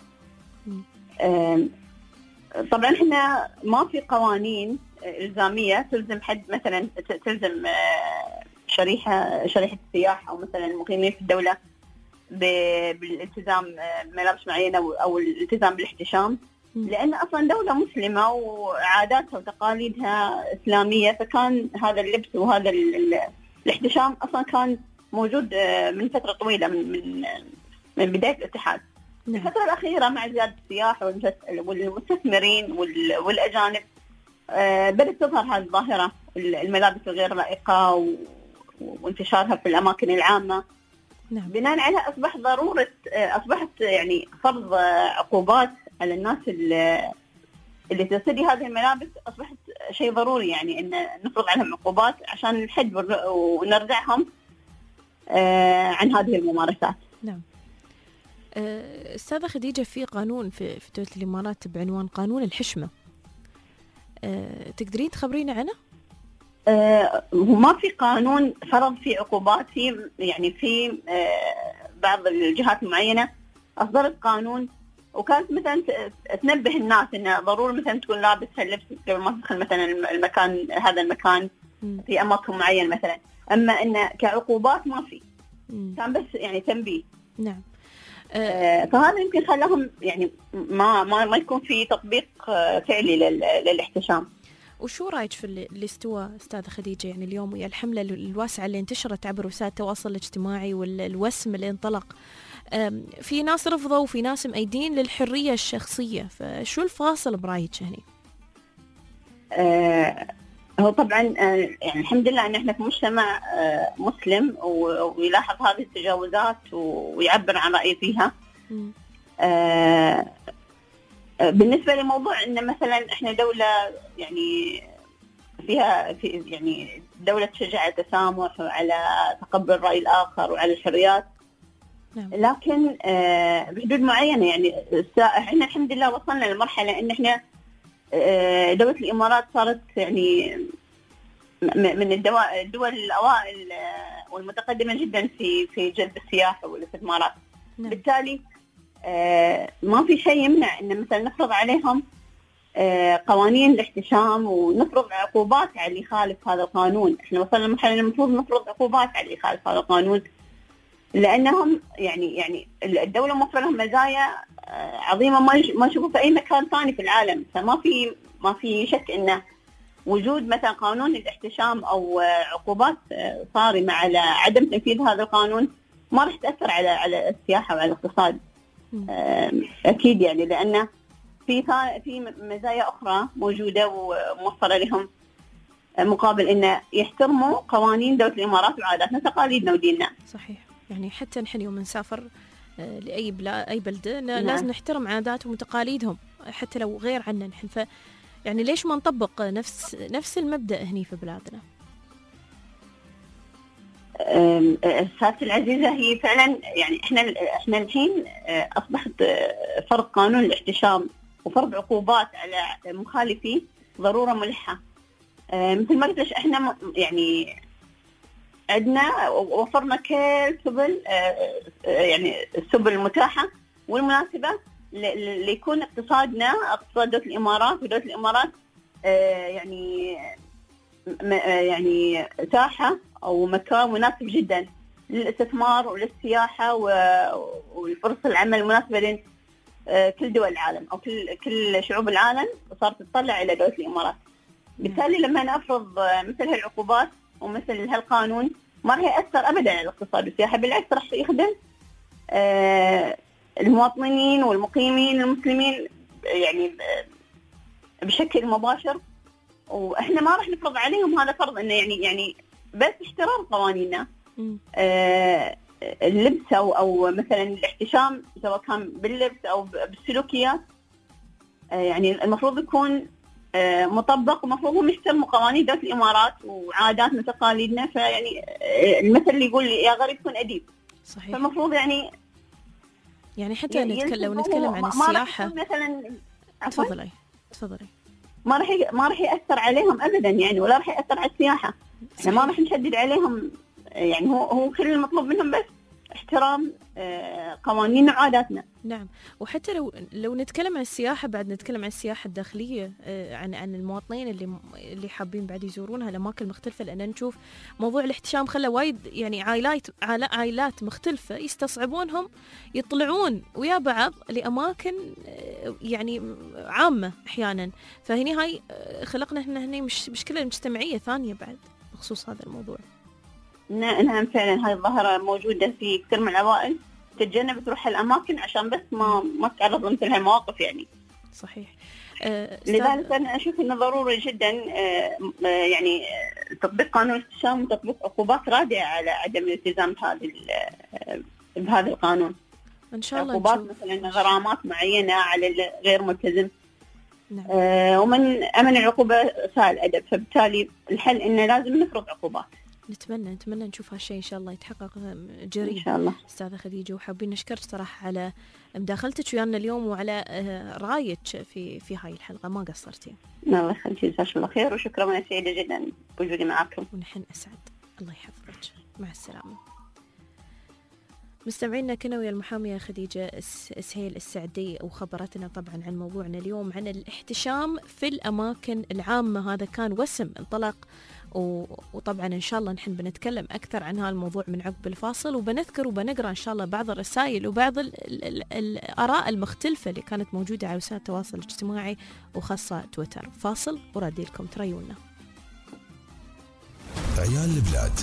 طبعا احنا ما في قوانين إلزامية تلزم حد، مثلا تلزم شريحة السياح أو مثلا المقيمين في الدولة بالالتزام ملابس معينة أو الالتزام بالاحتشام، لأن أصلا دولة مسلمة وعاداتها وتقاليدها إسلامية، فكان هذا اللبس وهذا الاحتشام أصلا كان موجود من فترة طويلة من بداية الاتحاد. الفترة الأخيرة مع زيادة السياح والمستثمرين والأجانب بدأت تظهر هذه الظاهرة، الملابس الغير لائقة وانتشارها في الأماكن العامة. بناء عليها أصبحت يعني فرض عقوبات على الناس اللي ترتدي هذه الملابس، أصبحت شيء ضروري يعني أن نفرض عليهم عقوبات عشان نحد ونردعهم عن هذه الممارسات. نعم. أستاذة خديجة، في قانون في دولة الإمارات بعنوان قانون الحشمة، تقدرين تخبرينا عنه؟ ما في قانون فرض فيه عقوبات، في بعض الجهات المعينة أصدرت قانون، وكانت مثلا تنبه الناس إنه ضروري مثلا تكون لابس هاللبس قبل ما تدخل مثلا هذا المكان في أماكن معين مثلا. أما إنه كعقوبات ما في، كان بس يعني تنبيه. نعم. فهذا يمكن خلاهم يعني ما يكون في تطبيق فعلي للاحتشام. وشو رايك في اللي استوى أستاذة خديجة يعني اليوم ويا الحملة الواسعة اللي انتشرت عبر وسائل التواصل الاجتماعي والوسم اللي انطلق؟ في ناس رفضوا وفي ناس مأيدين للحرية الشخصية، فشو الفاصل برأيك هني؟ هو طبعا يعني الحمد لله ان احنا في مجتمع مسلم ويلاحظ هذه التجاوزات ويعبر عن رأيه فيها. بالنسبة لموضوع ان مثلا احنا دولة يعني فيها يعني دولة تشجع التسامح وعلى تقبل الرأي الآخر وعلى الحريات. لكن بحدود معينة يعني احنا الحمد لله وصلنا لمرحلة ان احنا دولة الإمارات صارت يعني من الدول الأوائل والمتقدمة جدا في جلب السياحة والاستثمارات. بالتالي ما في شيء يمنع ان مثلا نفرض عليهم قوانين الاحتشام ونفرض عقوبات على اللي يخالف هذا القانون. احنا وصلنا لمرحلة المفروض نفرض عقوبات على اللي يخالف هذا القانون، لأنهم يعني الدولة موفرة لهم مزايا عظيمة ما نشوفه في أي مكان ثاني في العالم. ما في شك إنه وجود مثلا قانون الاحتشام أو عقوبات صارمة على عدم تنفيذ هذا القانون ما راح تأثر على السياحة وعلى الاقتصاد. أكيد يعني، لأن في مزايا أخرى موجودة وموفرة لهم مقابل إنه يحترموا قوانين دولة الإمارات وعاداتنا وتقاليدنا وديننا. صحيح، يعني حتى نحن يوم نسافر لأي أي بلدة لازم نحترم عاداتهم وتقاليدهم حتى لو غير عنا نحن. يعني ليش ما نطبق نفس المبدأ هني في بلادنا؟ سادتي العزيزة، هي فعلا يعني احنا الحين اصبحت فرض قانون الاحتشام وفرض عقوبات على مخالفي ضرورة ملحة. مثل ما قلت احنا يعني عندنا وفرنا كل سبل، يعني السبل المتاحة والمناسبة ليكون اقتصاد دولة الإمارات ودولة الإمارات يعني ساحة أو مكان مناسب جدا للاستثمار وللسياحة والفرص العمل المناسبة لين كل دول العالم أو كل شعوب العالم صارت تطلع إلى دولة الإمارات. بالتالي لما نفرض مثل هالعقوبات ومثل هالقانون ما راح يأثر أبدا على الاقتصاد والسياحة، بالعكس راح يخدم المواطنين والمقيمين المسلمين يعني بشكل مباشر. واحنا ما راح نفرض عليهم هذا فرض انه يعني بس احترام قوانيننا. اللبس او مثلا الاحتشام سواء كان باللبس او بالسلوكيات يعني المفروض يكون مطبق، ومفروض هم يحترموا قوانين دولة الامارات وعاداتنا وتقاليدنا. فيعني المثل اللي يقول يا غريب كن اديب. صحيح. فالمفروض يعني حتى لو نتكلم عن السياحة مثلا. تفضلي. ما راح يأثر عليهم أبدا يعني، ولا راح يأثر على السياحة. احنا ما راح نشدد عليهم يعني، هو كل المطلوب منهم بس احترام قوانيننا وعاداتنا. نعم. وحتى لو نتكلم عن السياحة، بعد نتكلم عن السياحة الداخلية، عن المواطنين اللي حابين بعد يزورونها الأماكن المختلفة، لأن نشوف موضوع الاحتشام خلى وايد يعني عائلات مختلفة يستصعبونهم يطلعون ويا بعض لأماكن يعني عامة أحيانا. فهني هاي خلقنا هني مشكلة مجتمعية ثانية بعد بخصوص هذا الموضوع. نعم فعلا، هاي الظاهرة موجودة في كثير من العوائل، تتجنب تروح الأماكن عشان بس ما تتعرض لمثل هالمواقف يعني. صحيح. لذلك أنا أشوف إنه ضروري جدا يعني تطبيق قانون الاحتشام وتطبيق عقوبات رادعة على عدم الالتزام بهذا القانون. إن شاء الله عقوبات مثلا غرامات معينة على غير ملتزم. نعم. ومن أمن العقوبة ساء الأدب، فبالتالي الحل إنه لازم نفرض عقوبات. نتمنى نشوف هالشيء إن شاء الله يتحقق جريء إن شاء الله. أستاذة خديجة، وحابين نشكرك صراحة على مداخلتك ويانا اليوم وعلى رأيك في هاي الحلقة، ما قصرتي. الله يخليك، جزاك الله خير وشكرا، وأنا سعيدة جدا بوجودي معكم. ونحن أسعد، الله يحفظك، مع السلامة. مستمعينا كنا ويا المحامية خديجة سهيل السعدي، وخبرتنا طبعا عن موضوعنا اليوم عن الاحتشام في الأماكن العامة. هذا كان وسم انطلق، وطبعا إن شاء الله نحن بنتكلم أكثر عن هذا الموضوع من عقب الفاصل، وبنذكر وبنقرأ إن شاء الله بعض الرسائل وبعض الآراء المختلفة اللي كانت موجودة على وسائل التواصل الاجتماعي وخاصة تويتر. فاصل ورادي لكم تريونا. عيال البلاد.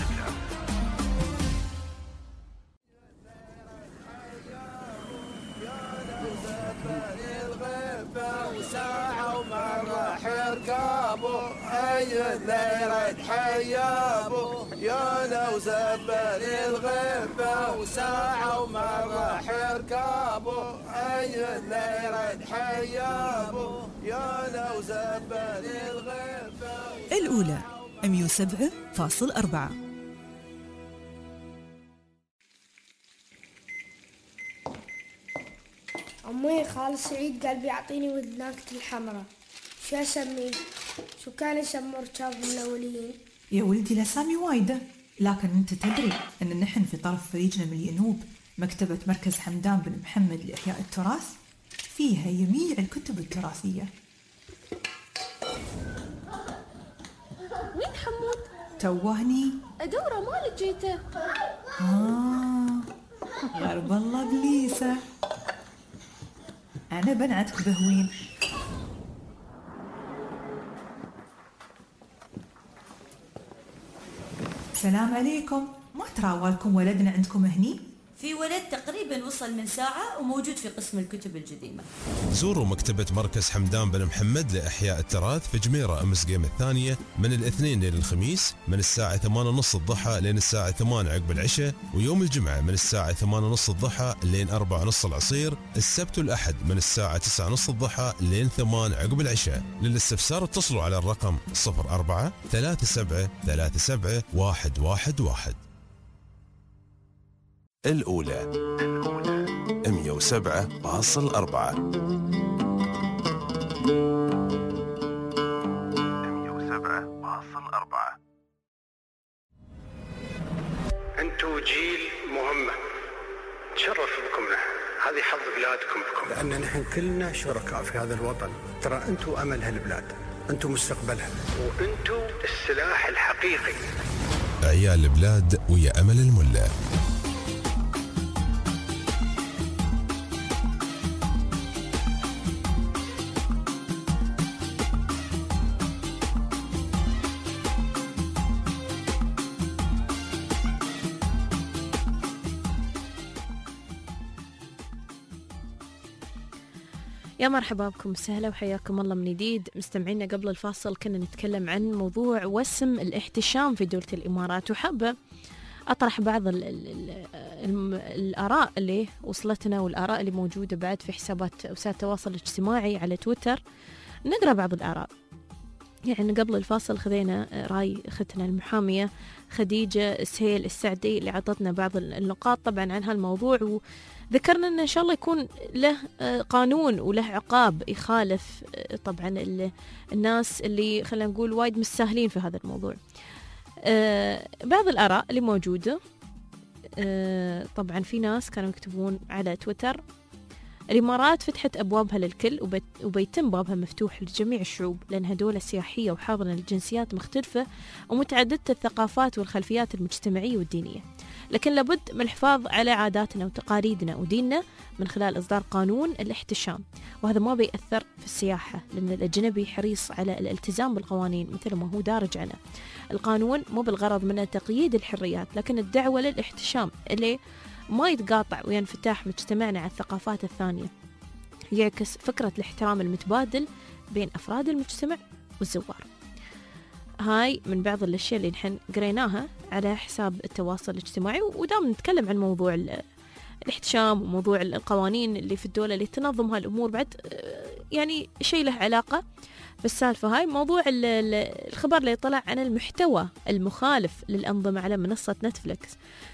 ساعة وما راح يركبوا أي الليل تحيابوا يا لو زبل الغفة وساعة وما راح يركبوا أي الليل تحيابوا يا لو زبل الغفة. الأولى 107.4. أمي خال سعيد قال بيعطيني وذناكة الحمراء، شو أسميه؟ شو كان يسمى ركابهم الأوليين؟ يا ولدي الأسامي وايدة، لكن أنت تدري أن نحن في طرف فريقنا من الينوب مكتبة مركز حمدان بن محمد لإحياء التراث، فيها جميع الكتب التراثية. وين حمود؟ توهني أدوره ما لقيته. غرب الله بليسة، أنا بنعتك بهوين. السلام عليكم. ما تراوالكم ولدنا عندكم هني؟ في ولد تقريبا وصل من ساعة وموجود في قسم الكتب القديمة. زوروا مكتبة مركز حمدان بن محمد لإحياء التراث في جميرة أمس قيم الثانية من الاثنين لين الخميس من الساعة 8:30 الضحى لين الساعة 8 عقب العشاء، ويوم الجمعة من الساعة 8:30 الضحى لين 4:30 العصير، السبت والأحد من الساعة 9:30 الضحى لين 8 عقب العشاء. للاستفسار اتصلوا على الرقم 04 37 37 111. الأولى 107.4. أنتوا جيل مهمة تشرف بكم نحن، هذه حظ بلادكم بكم، لأن نحن كلنا شركاء في هذا الوطن. ترى أنتوا أمل هالبلاد، أنتوا مستقبلها، وأنتوا السلاح الحقيقي. عيال البلاد ويا أمل الملا. يا مرحبا بكم، سهلا وحياكم الله من جديد. مستمعينا قبل الفاصل كنا نتكلم عن موضوع وسم الاحتشام في دولة الإمارات، وحابة أطرح بعض الآراء اللي وصلتنا والآراء اللي موجودة بعد في حسابات وسائل التواصل الاجتماعي على تويتر. نقرأ بعض الآراء. يعني قبل الفاصل خذينا رأي أختنا المحامية خديجة سهيل السعدي اللي عطتنا بعض النقاط طبعا عن هالموضوع، وذكرنا أن إن شاء الله يكون له قانون وله عقاب يخالف طبعا الناس اللي خلينا نقول وايد مستاهلين في هذا الموضوع. بعض الآراء اللي موجودة، طبعا في ناس كانوا يكتبون على تويتر: الإمارات فتحت أبوابها للكل وبيتم بابها مفتوح لجميع الشعوب، لأنها دولة سياحية وحاضنة لجنسيات مختلفة ومتعددة الثقافات والخلفيات المجتمعية والدينية، لكن لابد من الحفاظ على عاداتنا وتقاليدنا وديننا من خلال إصدار قانون الاحتشام، وهذا ما بيأثر في السياحة لأن الأجنبي حريص على الالتزام بالقوانين مثل ما هو دارج عنه. القانون مو بالغرض منه تقييد الحريات، لكن الدعوة للاحتشام اللي ما يتقاطع وينفتح مجتمعنا على الثقافات الثانية، يعكس فكرة الاحترام المتبادل بين أفراد المجتمع والزوار. هاي من بعض الأشياء اللي نحن قريناها على حساب التواصل الاجتماعي، ودام نتكلم عن موضوع الاحتشام وموضوع القوانين اللي في الدولة اللي تنظم هالأمور، بعد يعني شيء له علاقة بالسالفة هاي. موضوع الخبر اللي طلع عن المحتوى المخالف للأنظمة على منصة نتفليكس،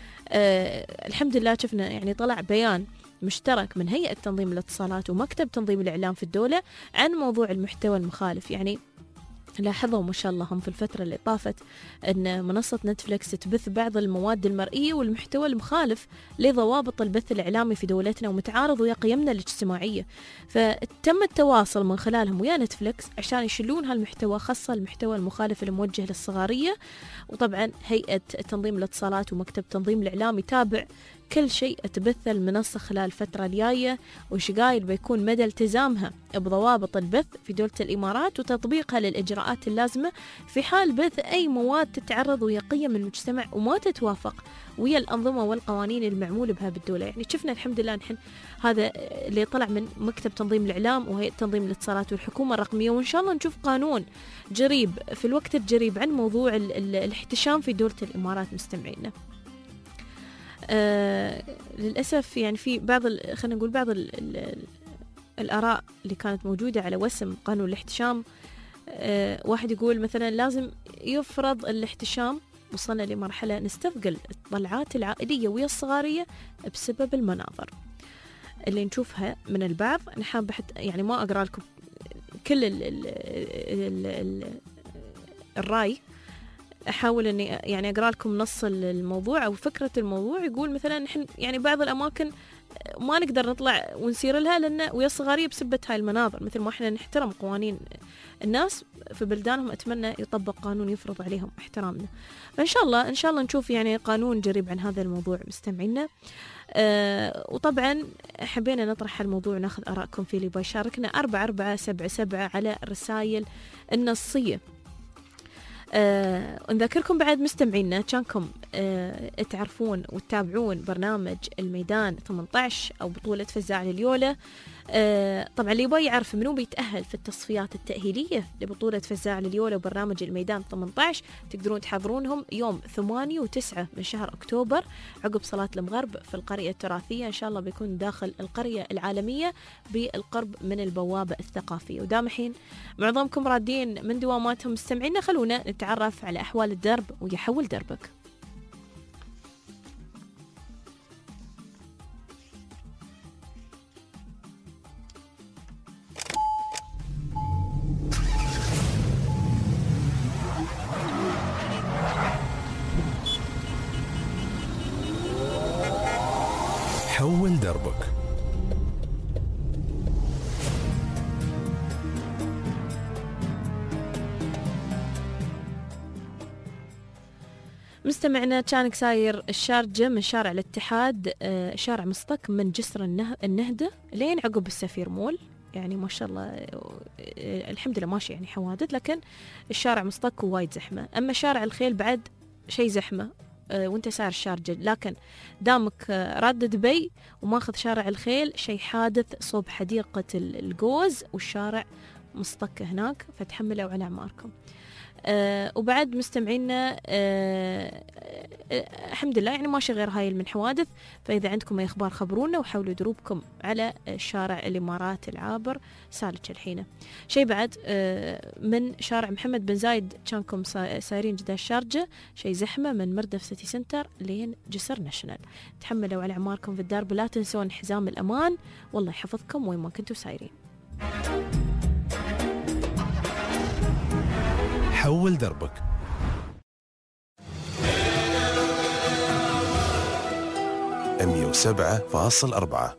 الحمد لله شفنا يعني طلع بيان مشترك من هيئة تنظيم الاتصالات ومكتب تنظيم الإعلام في الدولة عن موضوع المحتوى المخالف. يعني لاحظوا ما شاء الله هم في الفترة اللي طافت أن منصة نتفليكس تبث بعض المواد المرئية والمحتوى المخالف لضوابط البث الإعلامي في دولتنا ومتعارض ويا قيمنا الاجتماعية، فتم التواصل من خلالهم ويا نتفليكس عشان يشلون هالمحتوى، خاصة المحتوى المخالف الموجه للصغارية. وطبعا هيئة تنظيم الاتصالات ومكتب تنظيم الإعلام يتابع كل شيء تبث المنصة خلال الفترة الجاية، وش قايل بيكون مدى التزامها بضوابط البث في دولة الإمارات وتطبيقها للإجراءات اللازمة في حال بث أي مواد تتعرض ويا قيم المجتمع وما تتوافق ويا الأنظمة والقوانين المعمول بها بالدولة. يعني شفنا الحمد لله نحن هذا اللي طلع من مكتب تنظيم الإعلام وهيئة تنظيم الاتصالات والحكومة الرقمية، وإن شاء الله نشوف قانون جريب في الوقت الجريب عن موضوع الاحتشام في دولة الإمارات. مستمعينا للأسف يعني في بعض خلينا نقول بعض الآراء اللي كانت موجودة على وسم قانون الاحتشام. واحد يقول مثلا لازم يفرض الاحتشام، وصلنا لمرحلة نستثقل الطلعات العائلية ويا الصغارية بسبب المناظر اللي نشوفها من البعض. أنا حابة يعني ما أقرأ لكم كل الرأي، أحاول أني يعني أقرأ لكم نص الموضوع أو فكرة الموضوع. يقول مثلا نحن يعني بعض الأماكن ما نقدر نطلع ونسير لها لأن ويا الصغارية بسبة هاي المناظر، مثل ما احنا نحترم قوانين الناس في بلدانهم، أتمنى يطبق قانون يفرض عليهم احترامنا. فإن شاء الله نشوف يعني قانون جريب عن هذا الموضوع. مستمعينا وطبعا حبينا نطرح الموضوع وناخذ آراءكم فيه. اللي بيشاركنا 4477 على الرسائل النصية. نذكركم بعد مستمعينا كانكم تعرفون وتتابعون برنامج الميدان 18 أو بطولة فزاع لليولة. طبعا اللي يبغى يعرف منو بيتأهل في التصفيات التأهيلية لبطولة فزاع لليولة وبرنامج الميدان 18 تقدرون تحضرونهم يوم 8 و9 من شهر أكتوبر عقب صلاة المغرب في القرية التراثية. إن شاء الله بيكون داخل القرية العالمية بالقرب من البوابة الثقافية. ودام الحين معظمكم رادين من دواماتهم مستمعينا، خلونا نتعرف على أحوال الدرب ويحول دربك. حول دربك. مستمعنا كانك ساير الشارجة من شارع الاتحاد شارع مصطك من جسر النهدة لين عقب السفير مول، يعني ما شاء الله الحمد لله ماشي يعني حوادث، لكن الشارع مصطك وايد زحمة. أما شارع الخيل بعد شيء زحمة وانت ساير الشارجة، لكن دامك راد دبي وماخذ شارع الخيل شيء حادث صوب حديقة الجوز والشارع مصطك هناك، فتحملوا على أعماركم. وبعد مستمعينا الحمد لله يعني ماشي غير هاي من حوادث، فإذا عندكم أي أخبار خبرونا وحاولوا دروبكم على شارع الإمارات العابر سالك الحين. شيء بعد من شارع محمد بن زايد كانكم سايرين جدا الشارجة شيء زحمة من مردف سيتي سنتر لين جسر ناشونال. تحملوا على أعماركم في الدرب، لا تنسون حزام الأمان والله يحفظكم وين ما كنتوا سايرين. حول دربك. أمية 7.4.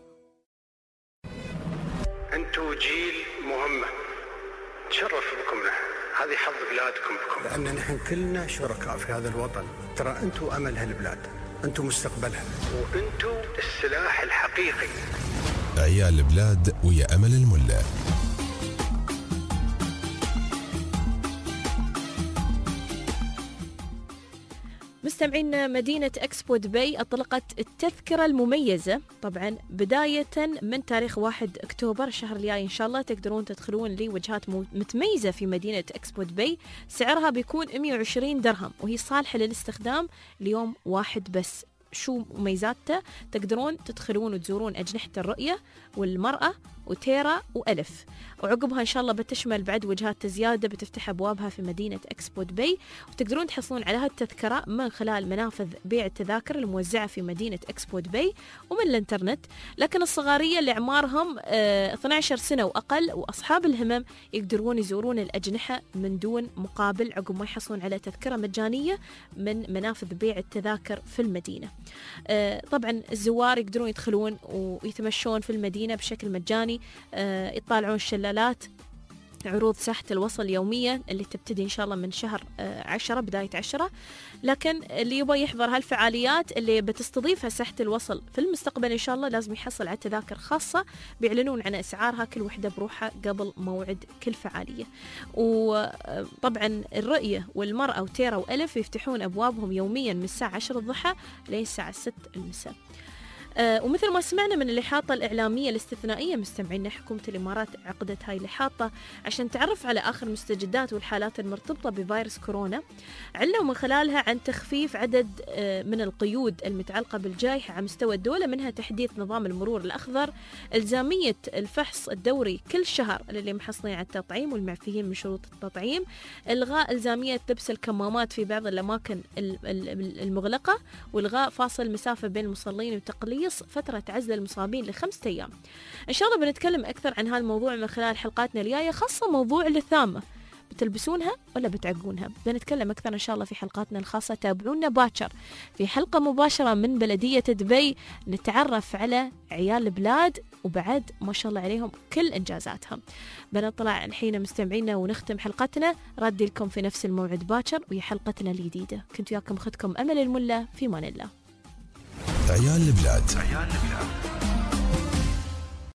أنتوا جيل مهمة تشرف بكم له، هذه حظ بلادكم بكم، لأن نحن كلنا شركاء في هذا الوطن. ترى أنتوا أمل هالبلاد، أنتوا مستقبلها، وأنتوا السلاح الحقيقي. عيال البلاد ويا أمل الملا. مستمعين، مدينة إكسبو دبي أطلقت التذكرة المميزة طبعا بداية من تاريخ 1 أكتوبر الشهر الجاي إن شاء الله. تقدرون تدخلون لوجهات متميزة في مدينة إكسبو دبي، سعرها بيكون 120 درهم وهي صالحة للاستخدام ليوم واحد بس. شو مميزاتها؟ تقدرون تدخلون وتزورون أجنحة الرؤية والمرأة وتيرا وألف، وعقبها إن شاء الله بتشمل بعد وجهات زيادة بتفتح أبوابها في مدينة إكسبو دبي. وتقدرون تحصلون على هالتذكرة من خلال منافذ بيع التذاكر الموزعة في مدينة إكسبو دبي ومن الإنترنت. لكن الصغارية اللي أعمارهم 12 سنة وأقل وأصحاب الهمم يقدرون يزورون الأجنحة من دون مقابل عقب ما يحصلون على تذكرة مجانية من منافذ بيع التذاكر في المدينة. طبعا الزوار يقدرون يدخلون ويتمشون في المدينة بشكل مجاني، يطالعون الشلالات، عروض ساحة الوصل يوميا اللي تبتدي إن شاء الله من شهر 10 بداية 10. لكن اللي يبغى يحضر هالفعاليات اللي بتستضيفها ساحة الوصل في المستقبل إن شاء الله لازم يحصل على تذاكر خاصة بيعلنون عن أسعارها كل وحدة بروحها قبل موعد كل فعالية. وطبعا الرؤية والمرأة وتيرا وألف يفتحون أبوابهم يوميا من الساعة 10 الضحى لين الساعة 6 المساء. ومثل ما سمعنا من الإحاطة الإعلامية الاستثنائية مستمعينا، حكومة الإمارات عقدت هاي الإحاطة عشان تعرف على آخر المستجدات والحالات المرتبطة بفيروس كورونا، علّوا من خلالها عن تخفيف عدد من القيود المتعلقة بالجائحة على مستوى الدولة، منها تحديث نظام المرور الأخضر، إلزامية الفحص الدوري كل شهر للي محصلين على التطعيم والمعفيين من شروط التطعيم، إلغاء إلزامية لبس الكمامات في بعض الأماكن المغلقة، وإلغاء فاصل مسافة بين المصلين وتقليص فترة عزل المصابين ل5 أيام. إن شاء الله بنتكلم أكثر عن هالموضوع من خلال حلقاتنا الجاية، خاصة موضوع اللثامة، بتلبسونها ولا بتعقونها؟ بنتكلم أكثر إن شاء الله في حلقاتنا الخاصة. تابعونا باكر في حلقة مباشرة من بلدية دبي نتعرف على عيال البلاد وبعد ما شاء الله عليهم كل إنجازاتهم. بنطلع الحين مستمعينا ونختم حلقتنا، ردي لكم في نفس الموعد باكر وهي حلقتنا الجديدة. كنت وياكم أختكم أمل الملا، في مان الله. عيال البلاد.